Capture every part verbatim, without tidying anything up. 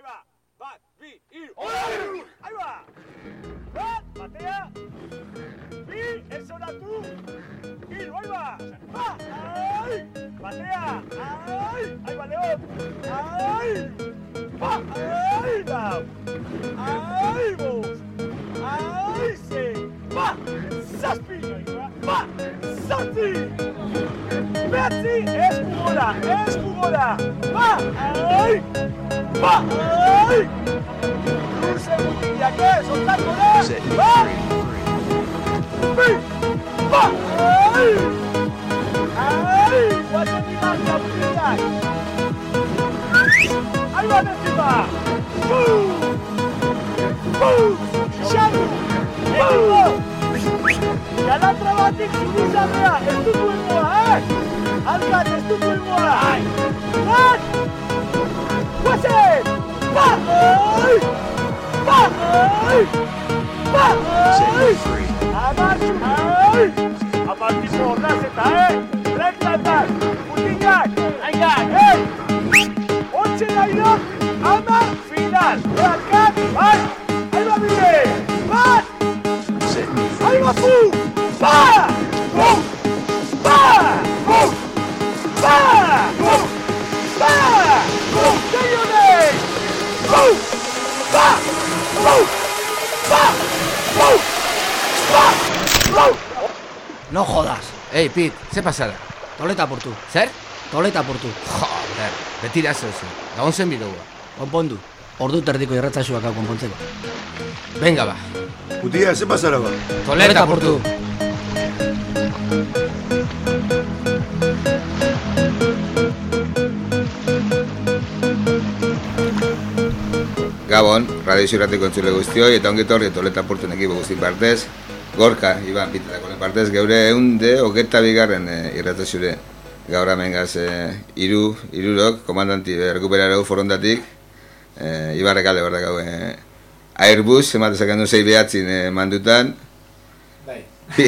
ahí va. Bat, bi, hiru. Ahí va. Bat, batea. Bi, eso da tú. Hiru, ahí va. Bat, ay. Batea. Ay. Ahí va León. Ay. Bat, ay, Lau. Ay, vos. Ay, sí. Bat, zazpi. Bat, zazpi. Bederatzi, eskugora, eskugora. Bat, ay. Ba! Ai! Luze gutiak ez, soltako da! Ba! Bi! Ba! Ai! Ai! Guatzen dira gutiak! Ai bat encima! Buu! Buu! Xaru! Ekipo! Galatra batik zubizarrea! Ez dutu elmoa, eh? Alkat, ez dutu elmoa! Bat! Guazen! Ba! Ai! Ba! Ai! Ba! Ai! Amartxu! Ai! Amartxu horraz eta, eh? Rektatak! Mutinak! Aingak! Eh! Otxe dairo! Ama! Final! Ealkat! Bai! Aiba bide! Bat! Aiba fu! Ba! Fu! Ba! Fu! Ba! Fu! Ba! Fu! Deionek! Fu! Ba! Fu! Ba! Fu! Ba! Fu! No jodas. Ey, Pit, ze pasada? Toleta portu. Zer? Toleta portu. Joder, betira zeu zen. Gabon zen bideua. Konpondu. Ordu terdiko irratzaxuak hau konpontzeko. Venga, ba. Utia, ze pasara ba? Toleta portu. Gabon, radio irratiko entzule guztioi, eta ongi etorri Toleta portuen ekipo guztin partez. Gorka, Iban, Pitetako partez, geure eunde hogeta bigarren e, irratzaxure. Gaur amengaz e, iru, irurok, komandanti rekuperareu forondatik. E, Ibarrek alde berdak hau, e, Airbus, ematezakan du zei behatzin e, mandutan. Bai.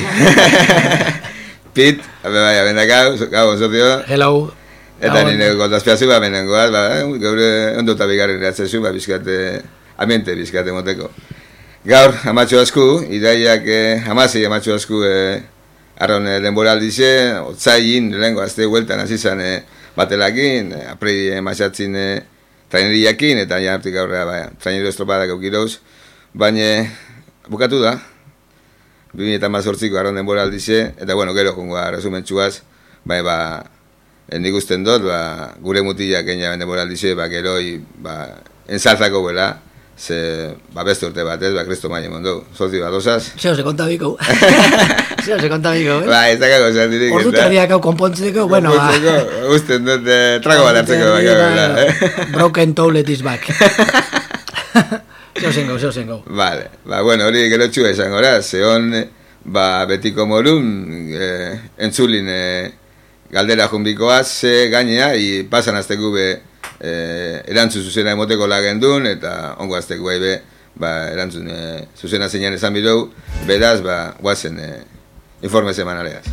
Pit, abe bai, abendak hau, gabon, sozio. Hello. Eta nire kontazpiazu ba menengoaz, ba, eh? Gaur ondota bigarren iratzen ba, bizkate, amente bizkate moteko. Gaur, amatxo asku, idaiak eh, amasei amatxo asku eh, arraun eh, denboraldize, otzain, lehenko azte hueltan azizan eh, batelakin, eh, aprei emaxatzin eh, traineriakin, eta jartik aurrea, ba, trainero estropadak eukiroz, baina bukatu da, bi mila hamazortziko arraun denboraldize, eta bueno, gero jungoa resumentxuaz, baina ba, nik usten dut, ba, gure mutilak egin denboraldize, ba, geroi, ba, enzaltzako buela, ze, ba, beste urte batez, ba, kristo maile mondo, sozi bat, osaz? Zeo, se kontabiko. Zeo, se kontabiko, eh? Ba, ez dakako zan dirik. Ordu terdiak hau konpontzeko, bueno, ba. Konpontzeko, usten dut, eh, trago bat hartzeko, baka, eh? Broken toilet is back. Zeo zengo, zeo zengo. Vale, ba, bueno, hori gero txua esan gora, zehon, ba, betiko morun, eh, entzulin, eh, galdera junbikoaz, ze gainea, i pasan azteku be, eh, erantzun zuzena emoteko lagendun, eta ongo azteku be, ba, erantzun eh, zuzena zeinan esan bidou, beraz, ba, guazen eh, informe semanaleaz.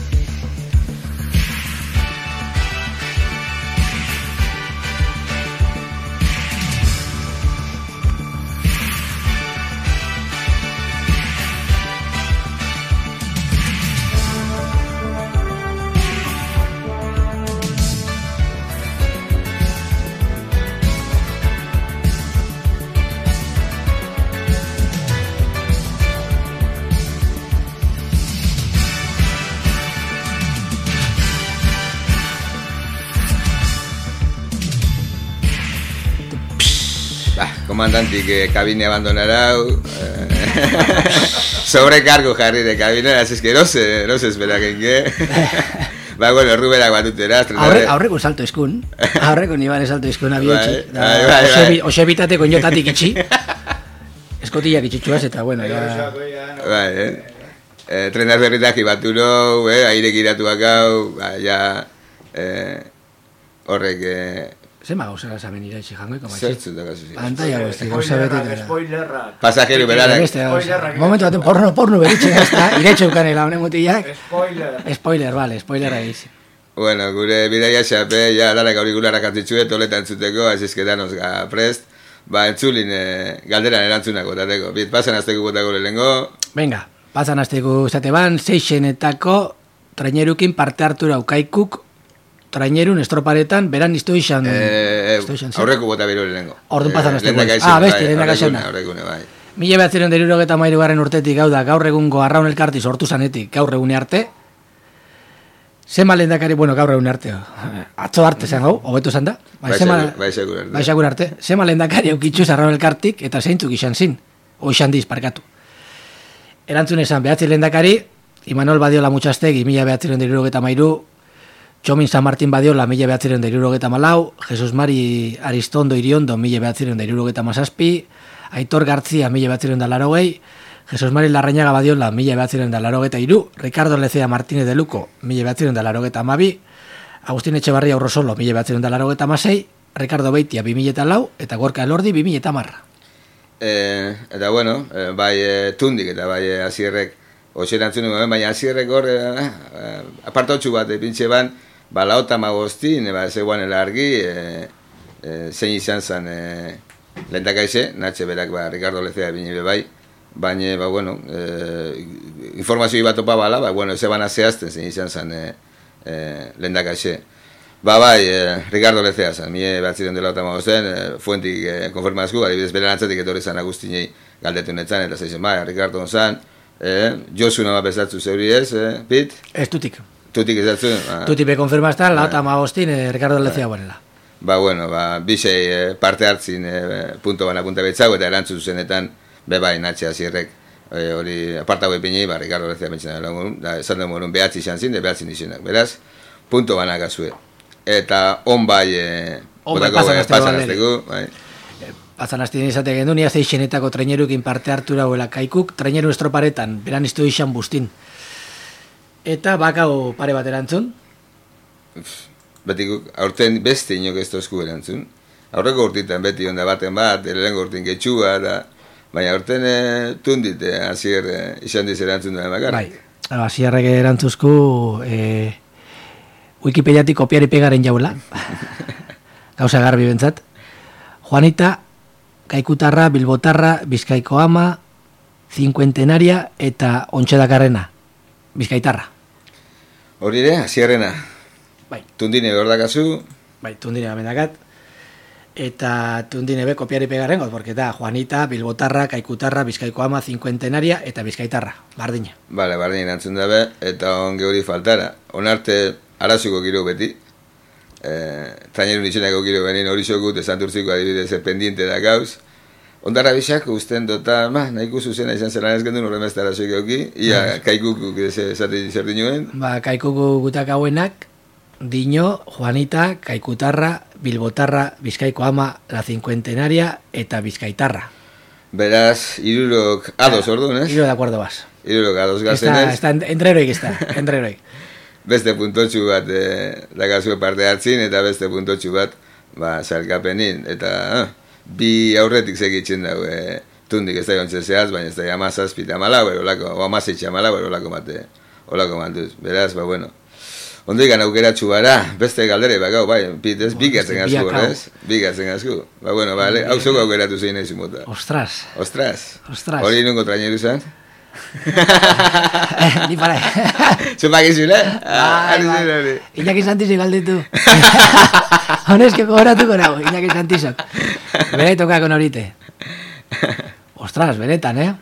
Komandantik eh, kabine abandonarau, eh, sobrecargo jarri de kabine, así es que no se, no se espera que que. Ba, bueno, ruberak batutera. Aurre, aurreko salto eskun, aurreko nibane salto eskun abiotxi. Ose bitateko inotatik itxi, eskotillak itxitxuaz eta, bueno, ya... Bai, eh? eh trenar berritak ibaturo, eh, aire giratuak hau, ba, ya, eh, horrek, eh, Zema gauza gazamen iraitxe jangoiko matxi? Zertzu da gazu zi. Pantaia guzti, gauza betetera. Spoilerrak. Pasajeru berarak. Momentu baten porno, porno beritxe gazta, iraitxe eukanela honen mutillak. Spoiler. Spoiler, vale, spoilerra egiz. Bueno, gure bidaia xape, ja, danak aurikularak atzitxue, toleta entzuteko, azizke danos ga prest. ba, entzulin e, galderan erantzunako, tateko. Bit, pasan azteko botako lehengo. Venga, pasan azteko esate ban, seixenetako trainerukin parte hartura ukaikuk, trainerun estroparetan, beran izto izan... Eh, aurreko bota bero lehengo. Ordun pasan azteko. Ah, beste, lehendak aixena. Aurrekune, bai. Mila behatziren derurogeta mairu garren urtetik gau da, gaur egungo arraun elkarti sortu zanetik, gaur egune arte. Zema lehendakari, bueno, gaur egune arte, atzo arte zen gau, hobetu zan da. Baixakur arte. Zema lehendakari eukitxuz arraun elkartik, eta zeintzuk izan zin, o izan diz, parkatu. Erantzun esan, behatzi lehendakari, Imanol Badiola Mutxastegi, mila behatziren derurogeta mairu, Txomin San Martin Badiola, mila behatziren derurogeta malau, Jesus Mari Aristondo Iriondo, mila behatziren derurogeta mazazpi, Aitor Gartzia, mila behatziren da larogei, Jesus Mari Larrañaga Badiola, mila behatziren da larogeta iru, Ricardo Lecea Martínez de Luco, mila behatziren da larogeta amabi, Agustin Etxebarria Urrosolo, mila behatziren da larogeta amasei, Ricardo Beitia, bi mila eta lau, eta Gorka Elordi, bi mila eta marra. Eh, eta bueno, eh, bai eh, tundik eta bai eh, azierrek, oxe erantzun dugu, baina azierrek hor, eh, eh, apartotxu bat, eh, pintxe ban, ba, laota magostin, ba, zegoan elargi, eh, eh, zein izan zen, eh, lehendakaize, natxe berak, ba, Ricardo Lecea bine bai, baina, ba, bueno, eh, informazio bat opa bala, ba, bueno, ze bana zehazten zein izan zen eh, eh, lehendakaize. Ba, bai, eh, Ricardo Lecea zen, mie batziren dela eta magozen, eh, fuentik eh, konfirmazku, adibidez bere antzatik etorri zen Agustinei galdetu netzan, eta zeizen, bai, Ricardo zen, eh, Josu nama bezatzu zeuri ez, eh, Pit? Ez tutik. Tutik ezatzu? Ah. Tutik be konfirmaztan, lau eta magostin, eh, Ricardo Lecea guarela. Ba, bueno, ba, bisei eh, parte hartzin eh, punto bana punta betzago, eta erantzun zuzenetan, be bai, natxe azierrek, hori eh, apartago epinei, ba, Ricardo Lecea bentsena dela morun, da, esan da morun behatzi izan zin, de behatzi nizenak, beraz, punto bana gazue. Eta on bai, eh, on bai, pasan azteko, bai. Pasan azteko izate gendu, nia zeixenetako trainerukin parte hartura huela kaikuk, traineru estroparetan, beran iztu izan bustin. Eta bakau pare bat erantzun? Betik, aurten beste inok ez tozku erantzun. Aurreko urtitan beti onda baten bat, lehenko urtin getxua, da, baina aurten e, tundit, e, azier e, izan diz erantzun duen bakar. Bai, azierrek erantzuzku e, Wikipediatik kopiari pegaren jauela. Gauza garbi bentzat. Juanita, Kaikutarra, Bilbotarra, Bizkaiko Ama, Cincuentenaria eta Ontxedakarrena. Bizkaitarra. Hori ere, azierrena. Bai. Tundine behor dakazu. Bai, tundine gamendakat. Eta tundine be kopiari pegaren got, porque da Juanita, Bilbotarra, Kaikutarra, Bizkaiko Ama, Cincuentenaria eta Bizkaitarra. Bardina. Bale, bardina erantzun dabe, eta onge hori faltara. Onarte arazuko giro beti. Eh, trainerun izanako giro benin hori sokut, esanturtziko adibidez pendiente da gauz. Ondarra bisak usten dota, ma, nahiko zuzena izan zelan ez gendun horren besta arazuko euki, ia kaikukuk zer dinuen. Ba, kaikuku gutak hauenak, Dino, Juanita, Kaikutarra, Bilbotarra, Bizkaiko Ama, La Cincuentenaria eta Bizkaitarra. Beraz, irurok ados orduan, ez? Iruro de acuerdo bas. Irurok ados gazen, ez? Está entreroik, está, entreroik. Beste puntotxu bat eh, dagazue parte hartzin, eta beste puntotxu bat ba, salkapenin, eta eh, bi aurretik segitzen dago eh, tundik ez da jontze zehaz, baina ez da amazazpita amalau, o amazitxe amalau, olako mate, olako matuz. Beraz, ba, bueno, ondo ikan aukeratxu bara, beste galdere, ba, gau, bai, pitez, bigatzen gazku, ez? Bigatzen gazku. Ba, bueno, ba, hau zoko aukeratu zein nahi zumota. Ostras. Ostras. Ostras. Hori nungo traineru zan? Ni para. Zumak izule? Iñaki Santizok galditu. Honezke kogoratuko nago, Iñaki Santizok. Bere tokako norite. Ostras, benetan, eh?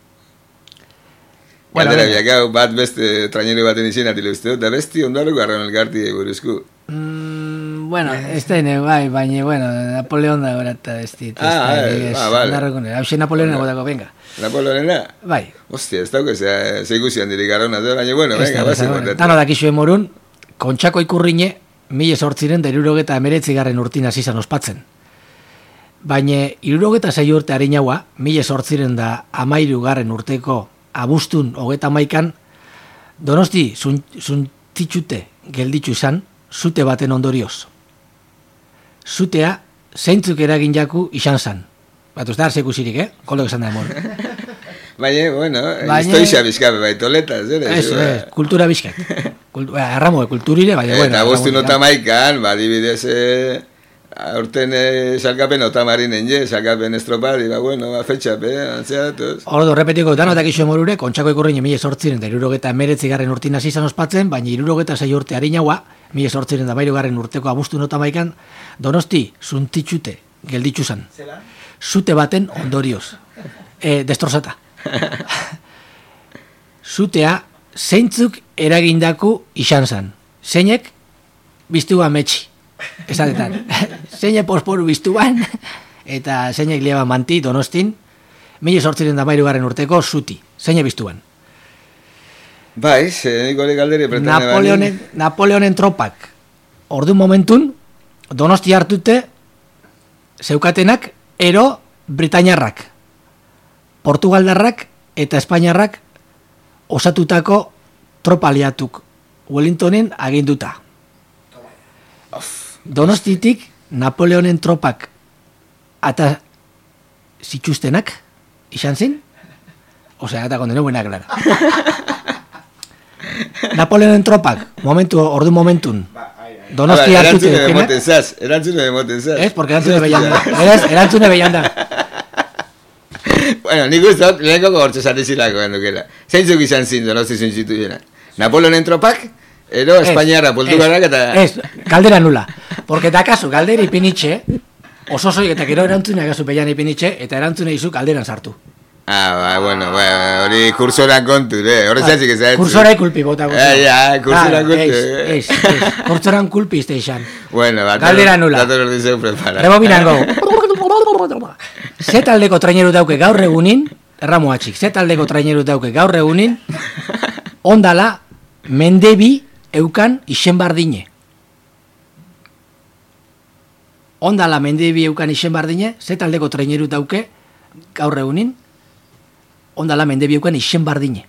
Galdera biakau, bat beste traineru baten izin atilu uste, eta besti ondaruko arraun elgarti eguruzku. Bueno, ez da ene, bai, baina, bueno, Napoleon da gora eta ez dit. Ah, ah, vale. Hau xe Napoleon egotako, venga. Napoleonena? Bai. Hostia, ez dauk ez zeigusian dirik arrauna, baina, bueno, venga, bazik kontetu. Tano dakizue morun, Kontxako Ikurrine, mila sortziren da irurogeta emeretzi garren urtin azizan ospatzen. Baina, irurogeta zei urte harinaua, mila sortziren da amairu garren urteko abustun hogeta maikan, Donosti zuntzitxute gelditzu izan, zute baten ondorioz. Zutea, zeintzuk eragin jaku izan zan. Bat uste hartzeku zirik, eh? Kolok esan da emor. Baina, bueno, historia bizkabe, bai, toleta, ez ere? Ez, ez, kultura bizkat. Arramo, kulturire, baina, bueno. Eta guztu nota maikan, ba, dibidez, aurten eh, salkapen otamarinen je, salkapen estropari, ba, bueno, ba, fetxape, antzea datoz. Ordo, repetiko, danotak iso morure, kontxako ikurrein mila sortziren da irurogeta emeretzi garren urtin hasi izan ospatzen, baina irurogeta sei urte harinaua, mila sortziren da bairu garren urteko abustu notamaikan, Donosti, zuntitxute, gelditxu zan. Zela? Zute baten ondorioz. E, destrozata. Zutea, zeintzuk eragindaku izan zan. Zeinek, biztua metxi. Esatetan. Zeinek posporu biztuan, eta zeinek liaba manti, Donostin, mila sortziren da bairu garren urteko zuti. Zeinek biztuan. Bai, ze nik hori galderi pretende Napoleonen, Napoleonen tropak, ordu momentun, Donosti hartute, zeukatenak, ero Britainiarrak, Portugaldarrak eta Espainiarrak osatutako tropa aliatuk Wellingtonen aginduta. Donostitik Napoleonen tropak ata zituztenak izan zin? Osea, eta kondenu buena clara. Napoleonen tropak, momentu, ordu momentun, Donosti hartute. Erantzune emoten zaz, erantzune emoten zaz. Ez, porque erantzune behianda. Erantzune behianda. Bueno, nik uste, lehenko gortzo zatezilako endukela. Zeintzuk izan zin Donosti zintzitu jena. Napoleonen tropak, ero Espainiarra, Portugalak eta... Ez, galdera nula. Porque da kasu, galdera ipinitxe, oso soik eta gero erantzune agazu peian ipinitxe, eta erantzune izu galderan sartu. Ah, ba, bueno, hori kursoran kontu, eh? Horre zatzik ez da ez. Kursorai kulpi bota. Eh, ja, kursoran kulpi. Ez, ez, kursoran kulpi izte izan. Bueno, bat. Galdera nula. Dator ordi zeu prepara. Rebobinango. Ze taldeko traineru dauke gaur egunin, erramuatxik, ze taldeko traineru dauke gaur egunin, ondala mendebi eukan isen bardine. Ondala mendebi eukan isen bardine, ze taldeko traineru dauke gaur egunin, ondala mendebi eukan isen bardine.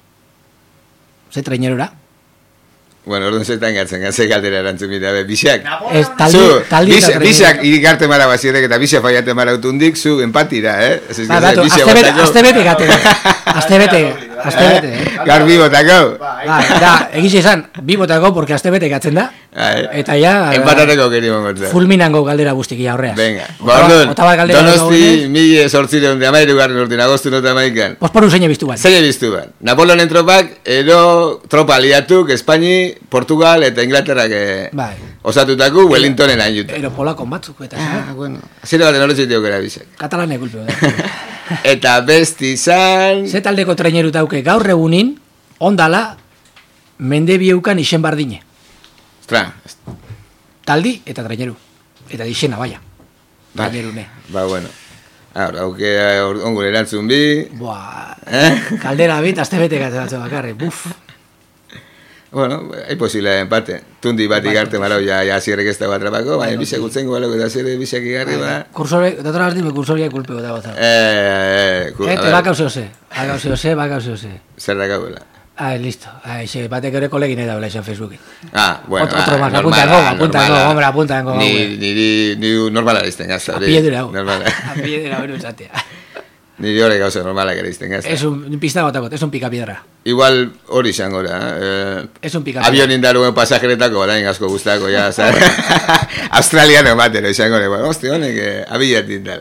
Ze trainerura? Bueno, orduan zetan gatzen, gaze galdera erantzun bida, be, bisak. Ez, taldi, taldi bis, bisak irikarte mara bazirek eta bisak faiate mara utundik, zu empatira, eh? Ba, batu, azte bete gate, azte bete, azte bete, eh? Gaur bi botako. Ba, da, egize izan, bi botako, porque azte bete gatzen da, eta ja... Empatateko kerimo gotzen. Fulminango galdera guztiki aurreaz. Venga, ba, orduan, Donosti, mille sortzireun de amairu garren urtin, agostu nota maikan. Posporun zeine biztu ban. Zeine biztu ban. Napoleonen tropak, ero tropa aliatuk, Espaini, Portugal eta Inglaterrak eh, bai. Osatutako Wellingtonen hain jute. Ero polakon batzuk, eta ah, bueno. Zire baten horretzik diok erabisak. Katalane kulpeo. Eta besti izan... Ze taldeko traineru dauke gaur egunin, ondala, mendebi eukan isen bardine. Ostra. Taldi eta traineru. Eta dixena, baia. Trainerune. Ba, bueno. Ahora, auke ongun erantzun bi... Buah, eh? Kaldera bit, azte bete gatzen bakarri, buf. Bueno, hay posibilidad de empate. Tundi bat igarte marau ya ya zierrek ez dago atrapako, baina bisek utzengo baloko eta zire bisek igarri ba. Kursore, datora has dime kursoria kulpeo da goza. Eh, eh, te va causa ose. Va causa ose, va causa ose. Zer da gaula. Ah, listo. Ah, ese batek ere kolegin da en Facebook. Ah, bueno. Otro, otro más, apunta en go, apunta en go, hombre, apunta en go. Ni ni ni normala izten gazta. Apiedura. Normala. Apiedura bero esatea. Ni hori gauza normala que izten gazta. Es un pista botakot, es un picapiedra. Igual hori izango da, eh. Es un picapiedra. Avión indaruen pasajeretako orain asko gustako ja, ¿sabes? Australiano matero izango da. Bueno, hostia, honek abiatin tal.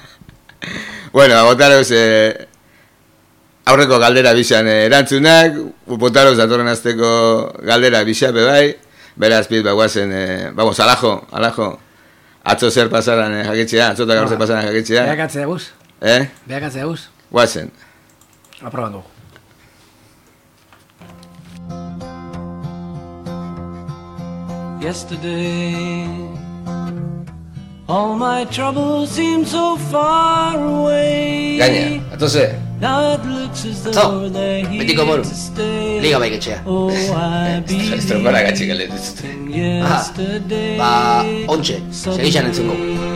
Bueno, abotaros eh aurreko galdera bisan erantzunak, botaros datorren asteko galdera bisape bai. Beraz, pit bagoazen, eh, vamos, alajo, alajo. Atzo zer pasaran eh, jakitzea, atzotak gaur zer pasaran jakitzea. Beakatzea guz. Eh? Beakatzea guz. Guazen. Aprobando. Yesterday, all my troubles seem so far away. Gaina, atoze. Now it looks as though they're here to stay. Liga baiketxea. Oh, I believe Estrofara gatxik aldetuz. yesterday. Ba, ontxe, segixan entzungo.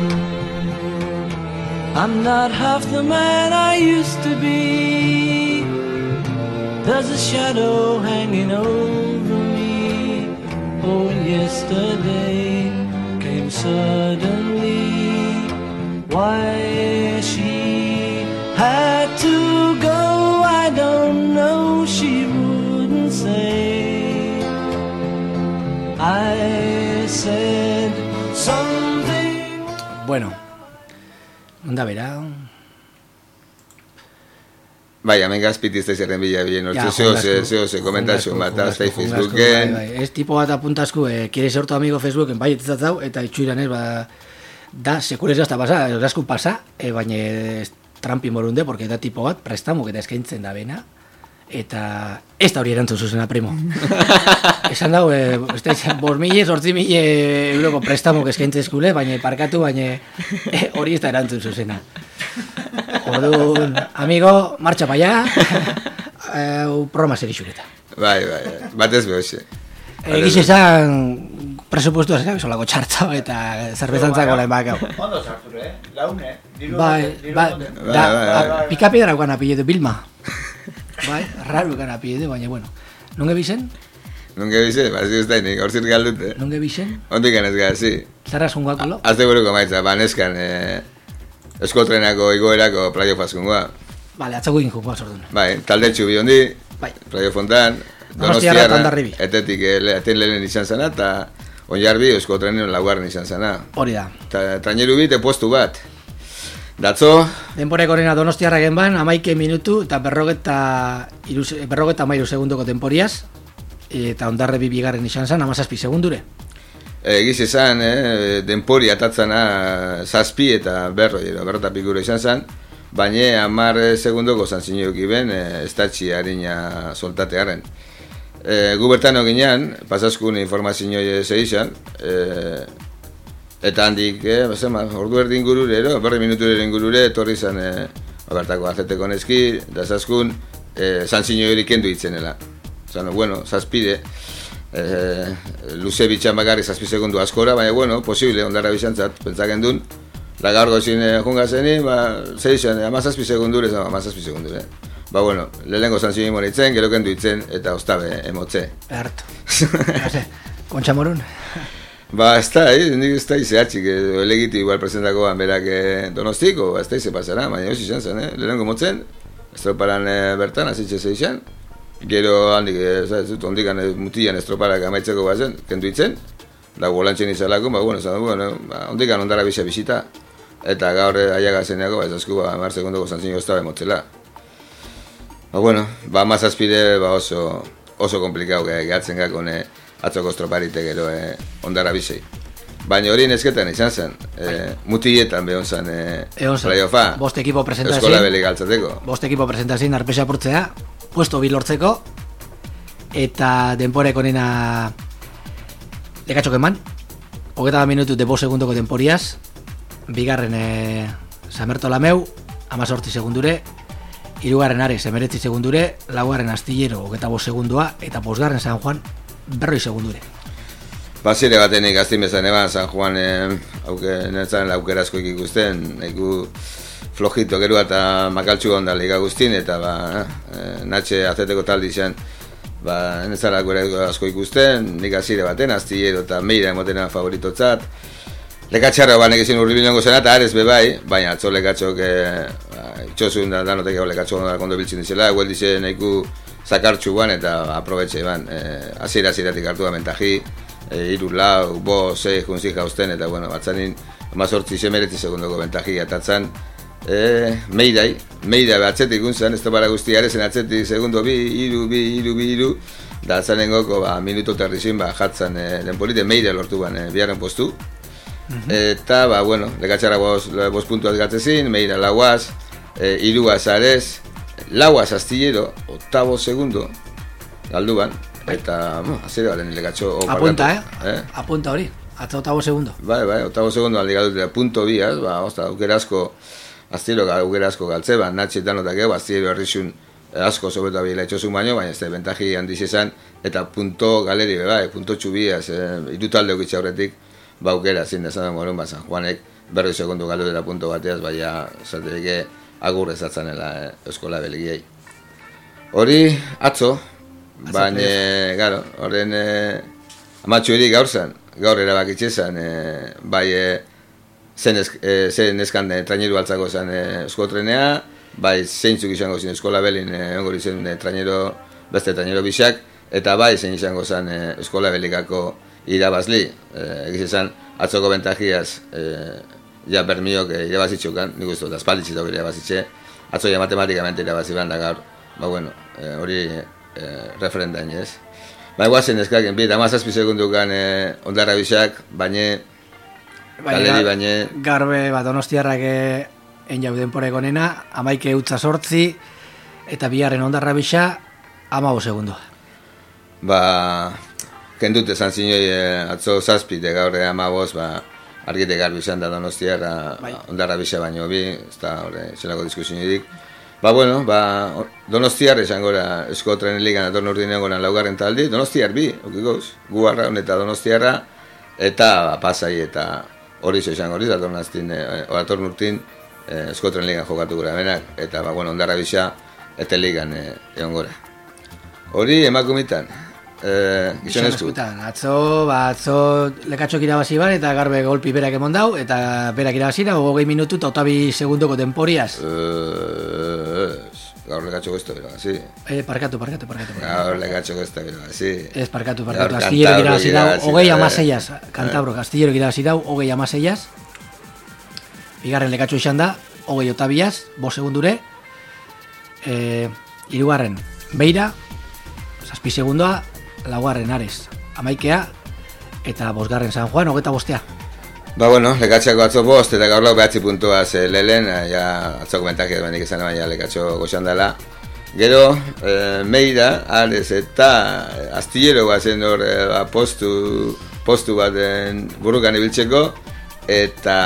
I'm not half the man I used to be. There's a shadow hanging over me. Oh, yesterday came suddenly. Why she had to go, I don't know, she wouldn't say. I said something. bueno, onda bera... Bai, hemen gazpitizte zerren bila bilen, ortsu zehoz, zehoz, komentazio bat, aztai Facebooken. Bai, ez tipo bat apuntazku, eh, kire sortu amigo Facebooken, bai, ez zau, eta itxuiran ez, ba, da, sekurez gazta pasa, gazku pasa, eh, baina trampi morunde, porque da tipo bat, prestamuk eta eskaintzen da bena, eta ez da hori erantzun zuzena, primo. Esan dago, eh, bos mille, sortzi mille euroko prestamuk eskaintzen eskule, baina parkatu, baina eh, hori ez da erantzun zuzena. Orduan, amigo, marcha pa allá, uh, programa serixureta. Bai, bai, batez behoxe. Egiz esan, presupuestua zera bezolako txartza eta zerbezantzako lehen bakau. Ondo sarture, eh? Laune, diru Bai, bai, da, pikapidara guan apilletu, Bilma. Bai, raro guan apilletu, baina, bueno. Nunge bizen? Nunge bizen, bazi ez dainik, horzit galdute. Nunge bizen? Ondik ganez gazi. Zerra zunguakulo? Azte buruko maitza, baneskan, eh, eskotrenako igoerako plaio faskungoa. Bale, atzako egin jungoa zordun. Bai, talde txubi hondi, bai. Plaio Fontan, Donostiarra eta Hondarribi. Etetik eten lehen izan zana, eta onjarbi eskotrenean laugarren izan zana. Hori da. Ta traineru bit, epuestu bat. Datzo... Denporeko orena Donostiarra genban, amaike minutu eta berrogeta, iruz, berrogeta mairu segundoko temporiaz, eta Hondarribi bigarren izan zan, amazazpi segundure. Egiz esan, eh, denpori atatzana zazpi eta berroi, berrota pikuro izan zen, baina hamar segundoko zantzinoek iben, eh, estatxi harina soltatearen. Eh, gu bertan oginean, pasaskun informazioi zeizan, eh, eta handik, eh, bazema, ordu erdin gurure, ero, berri minutureren gurure, etorri zen, eh, bertako azeteko neski, da zaskun, eh, zantzinoe hori kendu itzenela. Zano, bueno, zazpide, Eh, luze bitxan bakarri zazpi segundu askora, baina bueno, posible, ondarra bizantzat, pentsaken duen, la gaur gozin eh, junga zeni, ba, zeixan, ama zazpi segundure, ama zazpi segundure. Ba bueno, lehenko zantzio imoritzen, gero kendu itzen, eta ostabe, emotze. Behartu. Kontxa morun? Ba, ez da, eh, nik ez da izeatxik, elegiti igual presentakoan berak eh, Donostiko, ba, ez da ize pasara, baina hori izan zen, eh, lehenko motzen, estroparan eh, bertan, azitxe zeixan, gero handik, ez dut, ondikan mutian estroparak amaitzeko bazen, kendu itzen, da bolantzen izalako, ba, bueno, zan, bueno, ba, ondikan ondara bisa bisita, eta gaur aiaga zeneako, ba, ez asku, ba, mar segundoko zantzino oztabe motzela. Ba, bueno, ba, mazazpide, ba, oso, oso komplikau gehatzen gako, ne, atzoko estroparite gero, eh, ondara bisei. Baina hori nesketan izan zen, eh, mutietan behon zen, eh, playoffa, bost ekipo presentazien, eskola belik altzateko. Bost ekipo presentazien, arpesa portzea, puesto bi lortzeko, eta denporeko nena lekatxok eman, hogeta minutu de bost segundoko denporiaz, bigarren e, Samerto Lameu, amazortzi segundure, hirugarren Ares, emeretzi segundure, laugarren Astillero, hogeta bost segundua, eta bosgarren San Juan, berroi segundure. Basire batenik aztin bezan eban San Juan, eh, auke, netzaren aukerazko ikusten, naiku flojito gerua eta makaltxu onda liga guztin, eta ba, eh, natxe azeteko taldi izan, ba, netzara asko ikusten, nik azire baten, Astillero eta Meira emotena favoritotzat, lekatxarra banek ezin urribilongo zen eta Ares bebai, baina atzo lekatxok, eh, ba, itxosun da danotek hau lekatxok onda kondo biltzen dizela, eguel dizen naiku zakartxu ban eta aprobetxe ban, eh, azira aziratik hartu da mentaji, e, iru lau, bo, zei, junzi jauzten, eta bueno, batzanin mazortzi semeretzi segundoko bentaji atatzan, e, meidai, meidai atzetik unzan, ez topara guzti Arezen atzetik segundo bi, iru, bi, iru, bi, iru, da atzanengoko, ba, minuto terrizin, ba, jatzan e, denpolite, meidai lortu ban, e, biaren postu, uh-huh. Eta, ba, bueno, lekatxara bos, bos puntuaz gatzezin, meira lauaz, e, iruaz Ares, lauaz Astillero, octavo segundo, galduan, eta, bueno, azere balen lekatxo... Apunta, eh? eh? Apunta hori, atza octavo segundo. Bai, bai, octavo segundo aldi galdutea, punto biaz, ba, osta, aukerazko, Astillero aukerazko galtzeban, natxetan otak ego, Astillero herrizun asko sobetu abila etxosun baino, baina ez da, bentaji handiz esan, eta punto galeri, bai, punto txubiaz, eh, irutalde okitza horretik, ba, aukera zin dezan morun, ba, San Juanek, berroi segundo galdu dela punto bateaz, baina, zaterike, agur ezatzanela eh, eskola beligiei. Hori, atzo, baina, garo, horren eh, amatxu erik gaur zan, gaur erabakitxe zan, eh, bai, eh, zen, esk, eh, zen eskan eh, traineru altzako zan eh, eskotrenea, bai, zeintzuk izango zin eskola belin, eh, ongori zen eh, trainero, beste trainero bisak, eta bai, zein izango zan eh, eskola belikako irabazli, eh, egiz esan, atzoko bentajiaz, eh, ja Bermiok irabazitxukan, nik uste dut, aspalditxitok irabazitxe, atzo ja matematikamente irabaziban da gaur, ba bueno, hori e, e, referendain ez. Ba, guazen eskaken, bit, amazazpi segundukan e, Ondarra bisak, baina, galeri baina... Garbe, bat, Donostiarrak en jauden poreko nena, amaike utza sortzi, eta biharren Ondarra bisa, amabo segundu. Ba, kendut esan zinoi e, atzo zazpi, de gaur amaboz, ba, argite garbi izan da Donostiarra, bai. Ondarra bisa baino bi, ez da, horre, zelako diskusioidik. Ba, bueno, ba, Donostiar esan gora, Eusko Trenen Ligan atorn urdinen goran laugarren taldi, Donostiar bi, okikoz, gu arraun eta Donostiarra, eta ba, Pasai eta hori zo izan hori, atorn aztin, e, atorn urtin, e, Eusko Trenen Ligan jokatu gura benak, eta, ba, bueno, Ondarra bisa, eta ligan e, egon gora. Hori emakumitan, Eh, gizonezku. Atzo, ba, atzo lekatxok irabazi ban eta Garbe golpi berak emon dau eta berak irabazi da, hogei minutu eta otabi segundoko temporiaz. Uh, gaur lekatxok ez da berabazi. Eh, parkatu, parkatu, parkatu. Gaur lekatxok ez da berabazi. Ez, parkatu, parkatu. Astillero irabazi dau, hogei amaseiaz. Kantabro, Astillero irabazi dau, hogei amaseiaz. Bigarren lekatxo izan da, hogei otabiaz, bo segundure. Eh, Hirugarren, Beira, zazpi segundoa, laugarren Ares, amaikea, eta bosgarren San Juan, hogeta bostea. Ba, bueno, lekatxako atzo bost, eta gaur lau behatzi puntua ze lehen, ja, atzo komentak edo benik esan baina lekatxo goxan dela. Gero, eh, Meira, Ares, eta Astillero bazen hor eh, postu, postu baten burukan ibiltzeko, eta...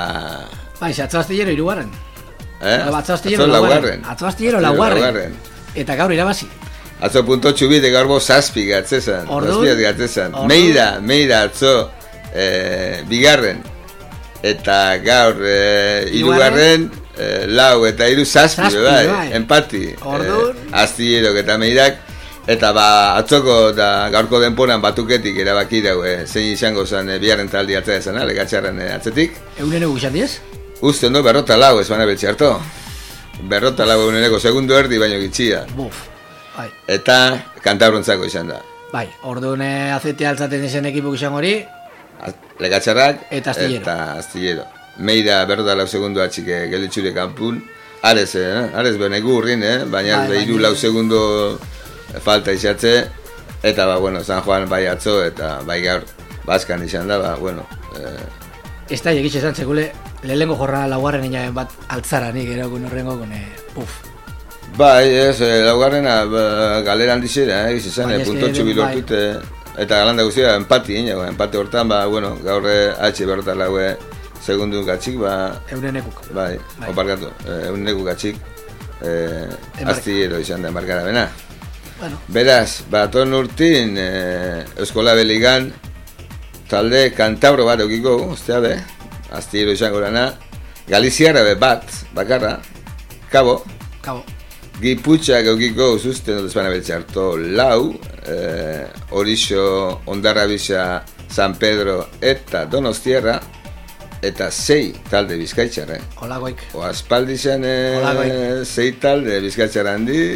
Baiz, atzo Astillero irugarren. Eh? Atzo Astillero laugarren. Atzo Astillero laugarren. Eta gaur irabazi. Atzo punto txubite gaur bo zazpi gatzezan, zazpiat gatzezan. Meira, Meira atzo e, bigarren, eta gaur e, irugarren, e, lau eta iru zazpi, zazpi bai, bai, empati. Orduan. E, Astillero eta Meirak, eta ba atzoko da gaurko denporan batuketik erabaki dago, e, zein izango zen e, bigarren taldi atzea esan, legatxarren e, atzetik. Euneneko guzan diez? Uste no, berrota lau, ez bana beltxarto. Berrota lau euneneko, segundo erdi baino gitxia. Buf. Bai. Eta kantabrontzako izan da. Bai, orduan azete altzaten esen ekipuk izan hori. Legatxarrak eta Astillero. Eta Astillero. Meira berrota lau segundu atxike gelitxure kanpun. Ares, eh? Ares benegu urrin, eh? Baina bai, hiru lau segundo falta izatze. Eta, ba, bueno, San Juan bai atzo eta bai gaur Baskan izan da, ba, bueno. Eh... Ez da, egitxe esan, segule, lehenko jorra laugarren inaben bat altzara nik erokun horrengo, kone, puf. Bai, ez, e, laugarrena galera handizera, eh, izan, e, punto txubi lortute, eta galanda guztia, empati, ino, empati hortan, ba, bueno, gaur H berrota laue segundu gatxik, ba... Eunenekuk. Bai, bai. Oparkatu, e, eunenekuk gatxik, e, Astillero izan da, markara bena. Bueno. Beraz, ba, ton urtin, e, Euskola Beligan, talde kantabro bat eukiko, ostea be, Astillero izan gorana, Galiziara be bat, bakarra, Kabo, Kabo. Giputxak eukiko ususten dut ezbana beltxarto lau, eh, Orixo, Ondarra bisa, San Pedro eta Donostiarra, eta sei talde bizkaitxarra. Eh? Olagoik. O aspaldizan eh, sei talde bizkaitxarra handi,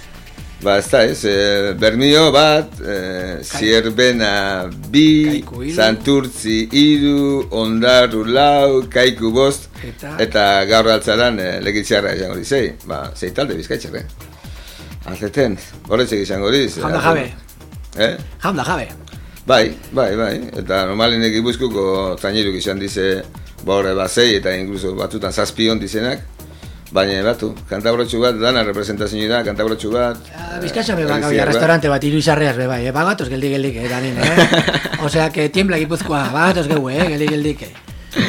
ba ez da ez, eh, Bermio bat, eh, Zierbena bi, Santurtzi iru, Ondarru lau, Kaiku bost, eta, eta gaur altzaran eh, legitzarra izango di zei, ba, zei talde bizkaitxarra. Azeten, horretzek izango di. Jaunda jabe. Eh? Jaunda jabe. Bai, bai, bai, eta normalenek ibuzkuko zaineruk izan dize, ba horre bat zei, eta inkluso batzutan zazpion dizenak, baina batu, kantabrotxu bat, dana representazio da, kantabrotxu bat. Bizkaitza be bak, había restaurante bat, iru izarreaz be bai, eh? Bagatoz geldik geldik, eh, danin, eh? Osea, que tiembla Gipuzkoa, bagatoz gehu, eh, geldik geldik, eh?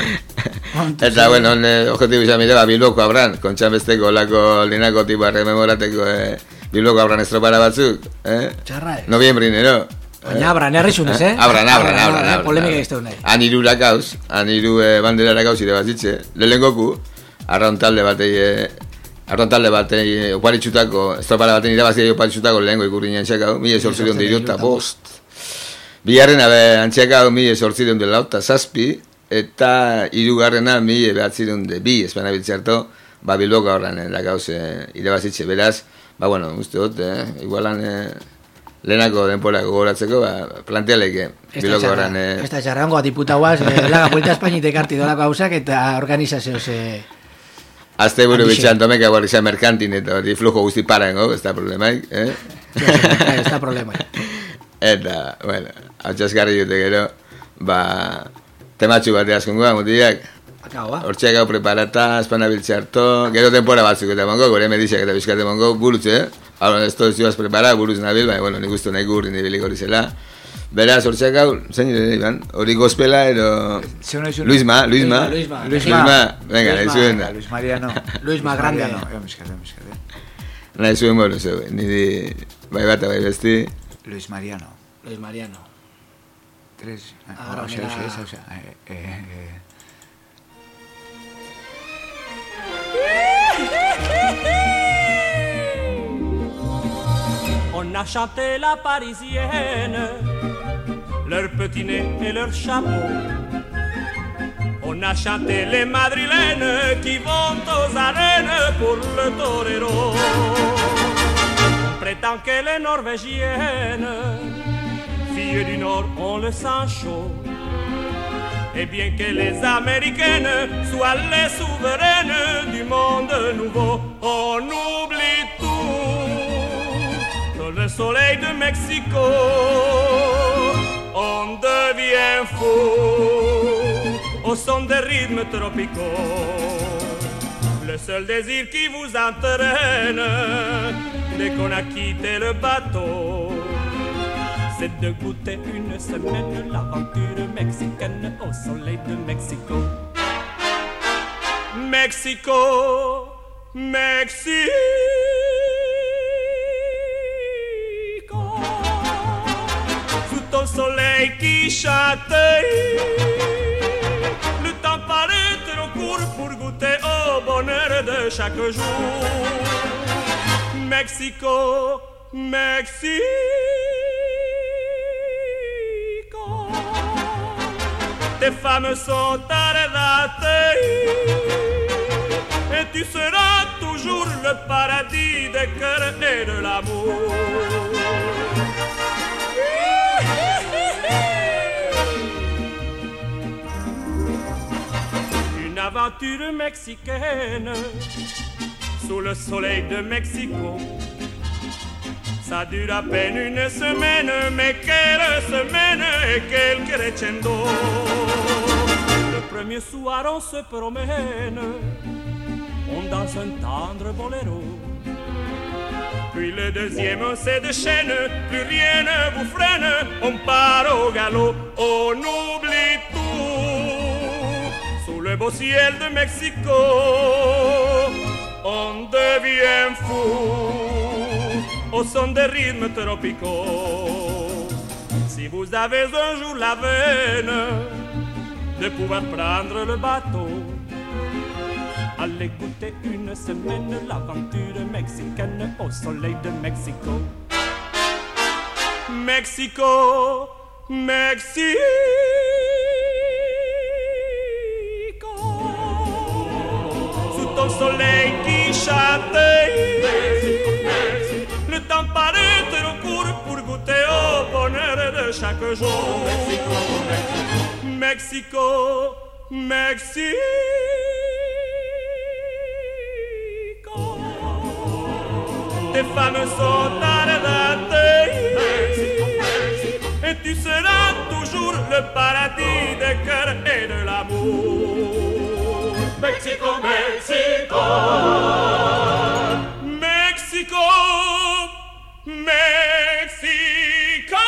Eta, bueno, eh, objetibo izan mideba, Bilboko abran, kontxan besteko, lako linako tipa rememorateko, eh, Bilboko abran estropara batzuk, eh? Txarra, eh? Noviembre, nero. Baina abran, errizunez, eh? Abran, abran, abran, abran. Polemika izteu nahi. Han irurak gauz, han iru banderara gauz ire bazitxe, lehengoku, arraun talde batei, arraun talde batei oparitxutako, estropara baten irabazia oparitxutako lehengo ikurri nantxakau, mila esortzireun diruta, bost. Bigarren abe antxakau, mila esortzireun de lauta, zazpi, eta irugarrena, mila behatzireun de bi, espana biltzarto, ba Bilboko horren da gauz irabazitxe, beraz, ba bueno, uste dut, eh, igualan, eh, lehenako denpora gogoratzeko, ba, plantealeke, biloko horren... Eh, ez da txarrangoa diputauaz, eh, laga Polita Espainitek harti dolako hausak eta organizazioz... Eh, Azte buru bitxan tomeka guarri izan merkantin eta hori flujo guzti parango, ez da problemaik, eh? Ez da problemaik. Eta, bueno, hau txaskarri dute gero, ba, tematxu bat eazkongoa, mutiak, hortxeak hau preparata, espana biltze harto, gero tempora batzuk eta mongo, gore mediziak eta bizkate mongo, burutze, eh? Hau, ez toz joaz prepara, buruz nabil, baina, bueno, nik uste nahi gurri nibilik hori zela. Beraz, hortxeak hau, zein ere, Iban, hori gospela, ero... Luisma, Luisma. Luisma, Luisma. Venga, nahi zuen da. Luis Mariano. Luisma grande. Eo, miskate, miskate. Nahi zuen bolu zeu, niri bai bat bai besti. Luis Mariano. Luis Mariano. Tres... Ahora, Osa, mira... osa, osa, eh, eh, eh... On a chanté la parisienne, leur petit nez et leur chapeau. On a chanté les madrilènes qui vont aux arènes pour le torero. On prétend que les norvégiennes, filles du nord, ont le sang chaud. Et bien que les américaines soient les souveraines du monde nouveau, on oublie tout. Le soleil de Mexico, on devient fou au son des rythmes tropicaux. Le seul désir qui vous entraîne dès qu'on a quitté le bateau, c'est de goûter une semaine l'aventure mexicaine au soleil de Mexico. Mexico, Mexico. Ton soleil qui châtaille, le temps paraît trop court pour goûter au bonheur de chaque jour. Mexico, Mexico, tes femmes sont arrêtées et tu seras toujours le paradis des cœurs et de l'amour. Une aventure mexicaine sous le soleil de Mexico. Ça dure à peine une semaine, mais quelle semaine et quel crescendo. Le premier soir on se promène, on danse un tendre boléro. Puis le deuxième on se déchaîne, plus rien ne vous freine, on part au galop, on oublie tout. Sous le beau ciel de Mexico, on devient fou au son des rythmes tropicaux. Si vous avez un jour la veine de pouvoir prendre le bateau, allez goûter une semaine l'aventure mexicaine au soleil de Mexico. Mexico, Mexico. Sous ton soleil qui châtaille, le temps paraît trop court pour goûter au bonheur de chaque jour. Mexico, Mexico. Tes femmes sont arrêtées et tu seras toujours le paradis des cœurs et de l'amour. Mexico, Mexico, Mexico, Mexico.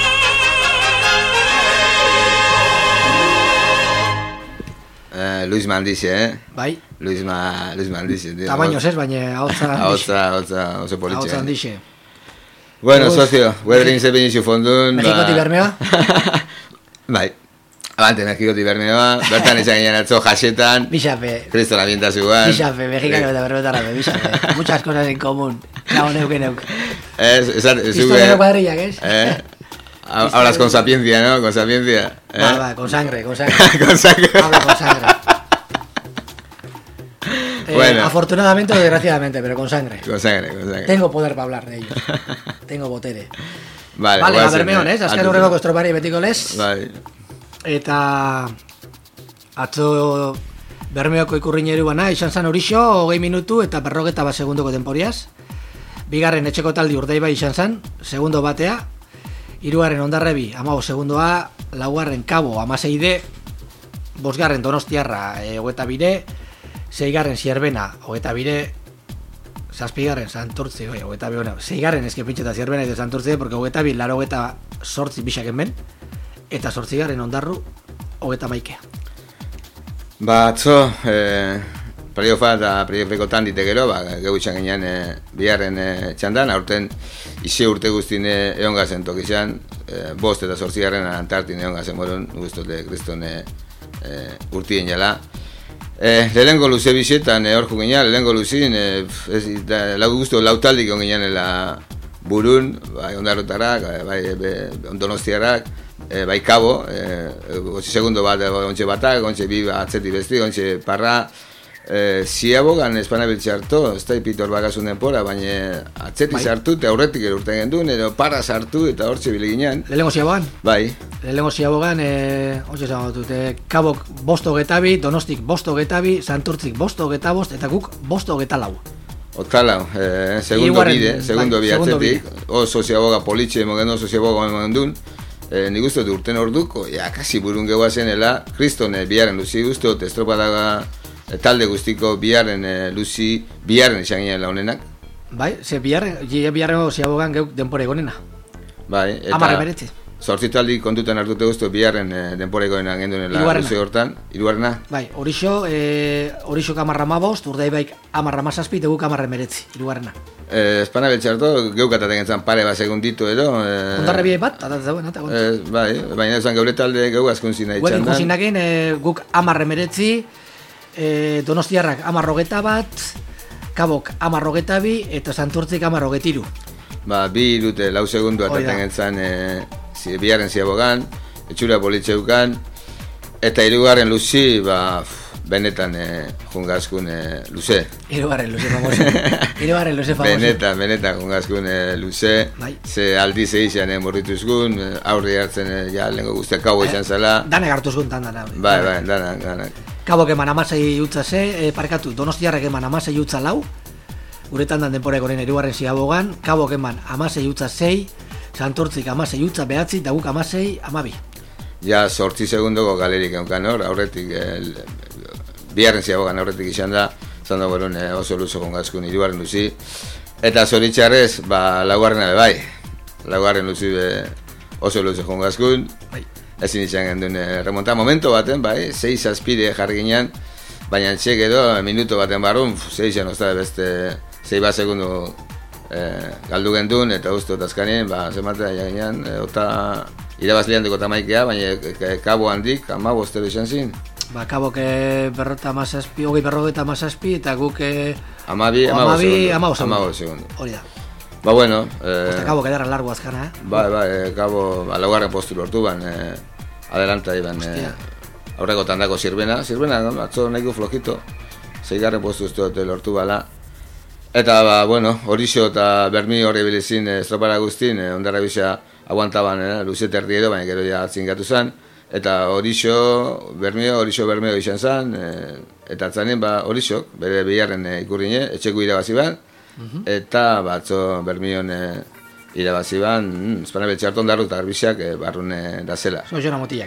Uh, Luis Mandice, eh? Bai. Luis, Ma, Luis Mandice, tío. Tamaños ez, baina ahotza handixe. Ahotza, ahotza, oso politxe. Ahotza handixe. Bueno, Uf. socio, Wedrin ze binizu fondun. Mexikotik Bermea? Bai. Abante, Mexikotik Bermea, bertan izan ginen atzo jasetan. Bixape. Kristo la mienta zuan. Bixape, mexikano eta berbetarrape, bixape. Muchas cosas en común. Nago neuke neuke. Es, es, es, Historia de cuadrilla, ¿qué es? Eh. Hablas con sapiencia, ¿no? Con sapiencia. ¿Eh? Va, va, con sangre, con sangre. Con sangre. Hablo con sangre. Eh, bueno. Afortunadamente o desgraciadamente, pero con sangre. Con sangre, con sangre. Tengo poder para hablar de ellos. Tengo botere. Vale, Vale, goazen, Bermeon, eh, ez? Azken altuzu. horrengoko estropari betiko lez. Bai. Eta atzo Bermeoko ikurriñeru bana, izan zan horixo, hogei minutu eta berrogeta bat segundoko denporiaz. Bigarren etxeko taldi Urdaibai izan zan, segundo batea. Hirugarren Hondarrebi, amago segundoa. Laugarren Kabo, amaseide. Bosgarren Donostiarra, e, hogeta bire. Seigarren Zierbena, hogeta bire. Zazpigarren Santurtzi, oi, hogeta bi, bueno, seigarren eske pintxeta Zierbena eta Santurtzi, porque hogeta bi, laro hogeta sortzi bixaken ben. Eta sortzigarren Hondarru, hogeta maikea. Ba, atzo, eh, playofa eta playoffeko tandite gero, ba, geu itxan ginean eh, biharren eh, txandan, aurten ize urte guztien eh, egon gazen tokizan, eh, bost eta sortzigarren antartin egon gazen morun, guztote kriston eh, eh, urtien jala. Eh, lehenko luze bizetan eh, orku ginean, lehenko luzin, eh, ez, da, lau guztu lautaldik egon gineanela burun, bai ondarrotarak, bai be, donostiarak, E, bai Kabo, e, ontsi segundo bat, ontsi batak, ontsi bi atzeti besti, ontsi parra, e, ziabogan espanabiltze hartu, ez da ipitor bakasun denpora, baina atzeti bai. Sartu, eta aurretik erurten gendun, edo parra sartu, eta hortxe biliginean. Lehenko ziabogan? Bai. Lehenko ziabogan, e, ontsi esan dut, e, Kabok bosto getabi, Donostik bosto getabi, Santurtzik bosto getabost, eta guk bosto getalau. Otalau, eh, segundo Iguaren, bide, segundo bai, bi segundo atzetik, oso ziaboga politxe emogen, oso ziaboga emogen duen. Eh, nik uste dut urten orduko, ja, kasi burun gehoa zenela, kriston eh, biharren luzi uste dut, estropadaga eh, talde guztiko biharren eh, luzi, biharren izan ginen launenak. Bai, ze biharren, biharren ziabogan geuk denpora egonena. Bai, eta Amarre beretzi. Zortzitaldi kontutan hartute guztu biharren eh, denpora egonenak gendunela luzi hortan, hirugarrena. Bai, horixo, eh, horixo kamarra mabost, Urdaibaik amarra mazazpi, eta guk amarre meretzi, hirugarrena. Eh, Espana beltxarto, geukataten gentzen pare bat segunditu edo. Eh, Hondarrebi bat, eta zauen, eta guen. Eh, bai, baina esan geure talde geu azkun zina Guen itxandan. ikusinak eh, guk amarre meretzi, eh, Donostiarrak amarrogeta bat, Kabok amarrogeta bi, eta Santurtzik amarrogetiru. Ba, bi irute lau segundu Hoi da. ataten gentzen eh, zi- biharren ziabogan, etxura politzeukan, eta hirugarren luzi, ba, f- benetan eh, jungazkun eh, luze. Hirugarren luze famoso. Hirugarren luze famoso. Benetan, benetan jungazkun eh, luze, Bai. ze aldiz egizan eh, morrituzgun, eh, aurri hartzen eh, ja lehenko guztiak kabo izan zela. Danek hartuz guntan dana. Bai, bai, danak, danak. Kabok eman amasei utza ze, e, parkatu, Donostiarrek eman amasei utza lau, uretan dan denpora egoren erugarren ziabogan, Kabok eman amasei utza sei, Santurtzik amasei utza behatzi, eta guk amasei amabi. Ja, sortzi segundoko galerik eukan hor, aurretik, el, biharren ziabogan aurretik izan da, zan da borun eh, oso luzo jongazkun hirugarren luzi, eta zoritxarrez, ba, laugarrena be bai, laugarren luzi be oso luzo jongazkun, Bai. ezin izan gendun eh, remonta momento baten, bai, seiz aspire jarri ginen, baina txek edo, minuto baten barrun, seixan ozta beste, zei bat segundu eh, galdu gendun, eta uste otazkanien, ba, zematea jaginean, e, ota irabazlean duko tamaikea, baina e, e, kabo handik, ama bostero izan zin. Ba, Kabok e, berrota amazazpi, hogei berrogeta amazazpi, eta guk e, Amabi, amabo amabi, segundu. amabo segundu. Amabo segundu. Hori da. Ba, bueno, eh, Eta Kabok edarra largo azkana, eh? bai, bai, eh, kabo, ba, laugarren postu lortu ban, eh, adelanta iban, eh, Hostia. aurreko tandako Zirbena, Zirbena, no? Atzo nahiko flojito, zeigarren postu uste dute lortu bala. Eta, ba, bueno, Horixo eta Bermi horri bilizin eh, estropara guztin, eh, ondarra bisa aguantaban, eh, luzete erdi edo, baina gero ja atzingatu zen. Eta Horixo, Bermio, Horixo Bermio izan zen, eh, eta atzanen, ba, Horixok, bere biharren eh, ikurrine, etxeko irabazi ban, eta batzo Bermion eh, irabazi ban, mm, espana betxarton darru eta garbisak eh, barrun eh, da zela. Zo jona motillak.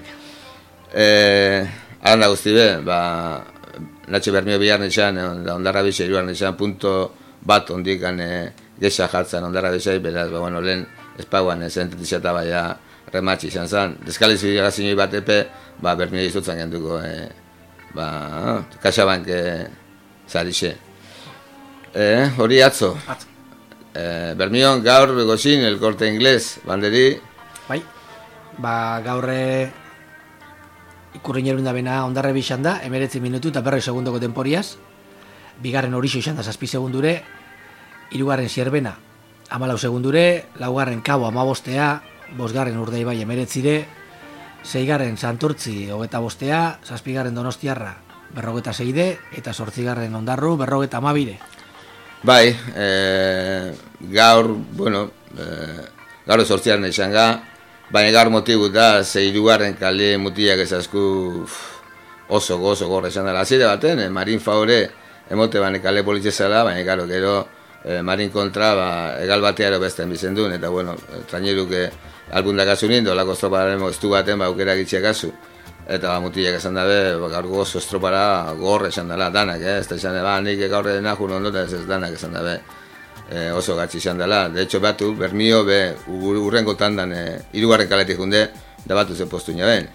Eh, Aranda guzti be, ba, Natxe Bermio biharren izan, eh, ondarra bisa iruaren izan, punto bat ondikan eh, gesa jartzen ondarra bisa, beraz, ba, bueno, lehen espaguan eh, zentetizata baina rematxi izan zen. Deskalizu iragazinoi bat epe, ba, Bermio izutzen genduko, eh, ba, kasabank eh, zarixe. Eh, hori atzo. Atzo. Eh, Bermion gaur begozin, el Corte Inglés, banderi, Bai. Ba, gaurre ikurriñerun da bena ondarre bixan da, emeretzi minutu eta berroi segundoko temporiaz. Bigarren Horixo izan da zazpi segundure, hirugarren Zierbena amalau segundure, laugarren Kabo amabostea, bosgarren Urdaibai emeretzire, seigarren Santurtzi hogeta bostea, zazpigarren Donostiarra berrogeta seide, eta sortzigarren Ondarru berrogeta amabire. bai, eh, gaur, bueno, eh, gaur sortziaren izan ga, baina gaur motibu da, ze hirugarren kale mutiak ezazku oso gozo gorra izan dela. Azire baten, eh, Marin favore, emote bane kale politxezala, baina gero, gero, eh, Marin kontra, ba, egal batearo besten bizendun, eta bueno, traineruk eh, albundak azu nindo, lako estroparen moztu baten, ba, aukera gitxiak azu. Eta ba, mutiak esan dabe, ba, gaur gozo estropara gorra esan dela, danak, eh? Ez da izan, ba, nik gaur nahun ondota ez ez danak esan dabe. E, oso gatzi izan dela, de hecho batu, bermio be urrengo tandan e, irugarren kaletik junde, da batu ze postu inaben.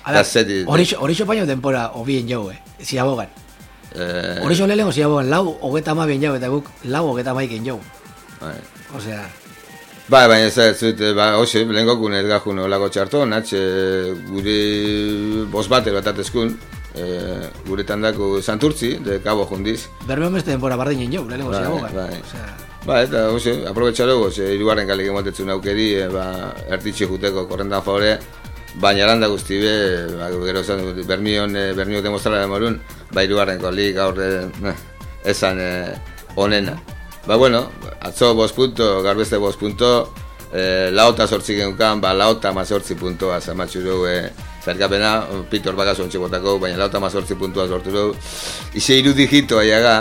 Horixo paino denpora obien jau, eh? Ziabogan. Horixo lehenko ziabogan, lau hogeta ma bien jau, eta guk lau hogeta maiken jau. Osea... Ba, baina ez da, zut, ba, hoxe, lehenko kun ez gajun olako txarto, natxe gure bos bate bat atezkun, e, gure tandako Santurtzi, de Cabo Jundiz. Bermeo meste denpora bardinen jau, lehenko ziabogan. Osea... Ba, eta, hoxe, aprobetxarogo, ze irugarren kalik emotetzun aukeri, e, ba, ertitxe juteko korrendan favore, baina landa guzti be, ba, gero zan, bermion, e, bermiok demostrala demorun, ba, irugarren kalik gaur, e, esan, e, onena. Ba, bueno, atzo bost punto, garbeste bost punto, e, laota sortzi genukan, ba, laota mazortzi puntoa, zamatxu dugu, e, zerkapena, Pitor bakazu ontsi botako, baina laota mazortzi puntoa sortu dugu, ize iru digito aiaga,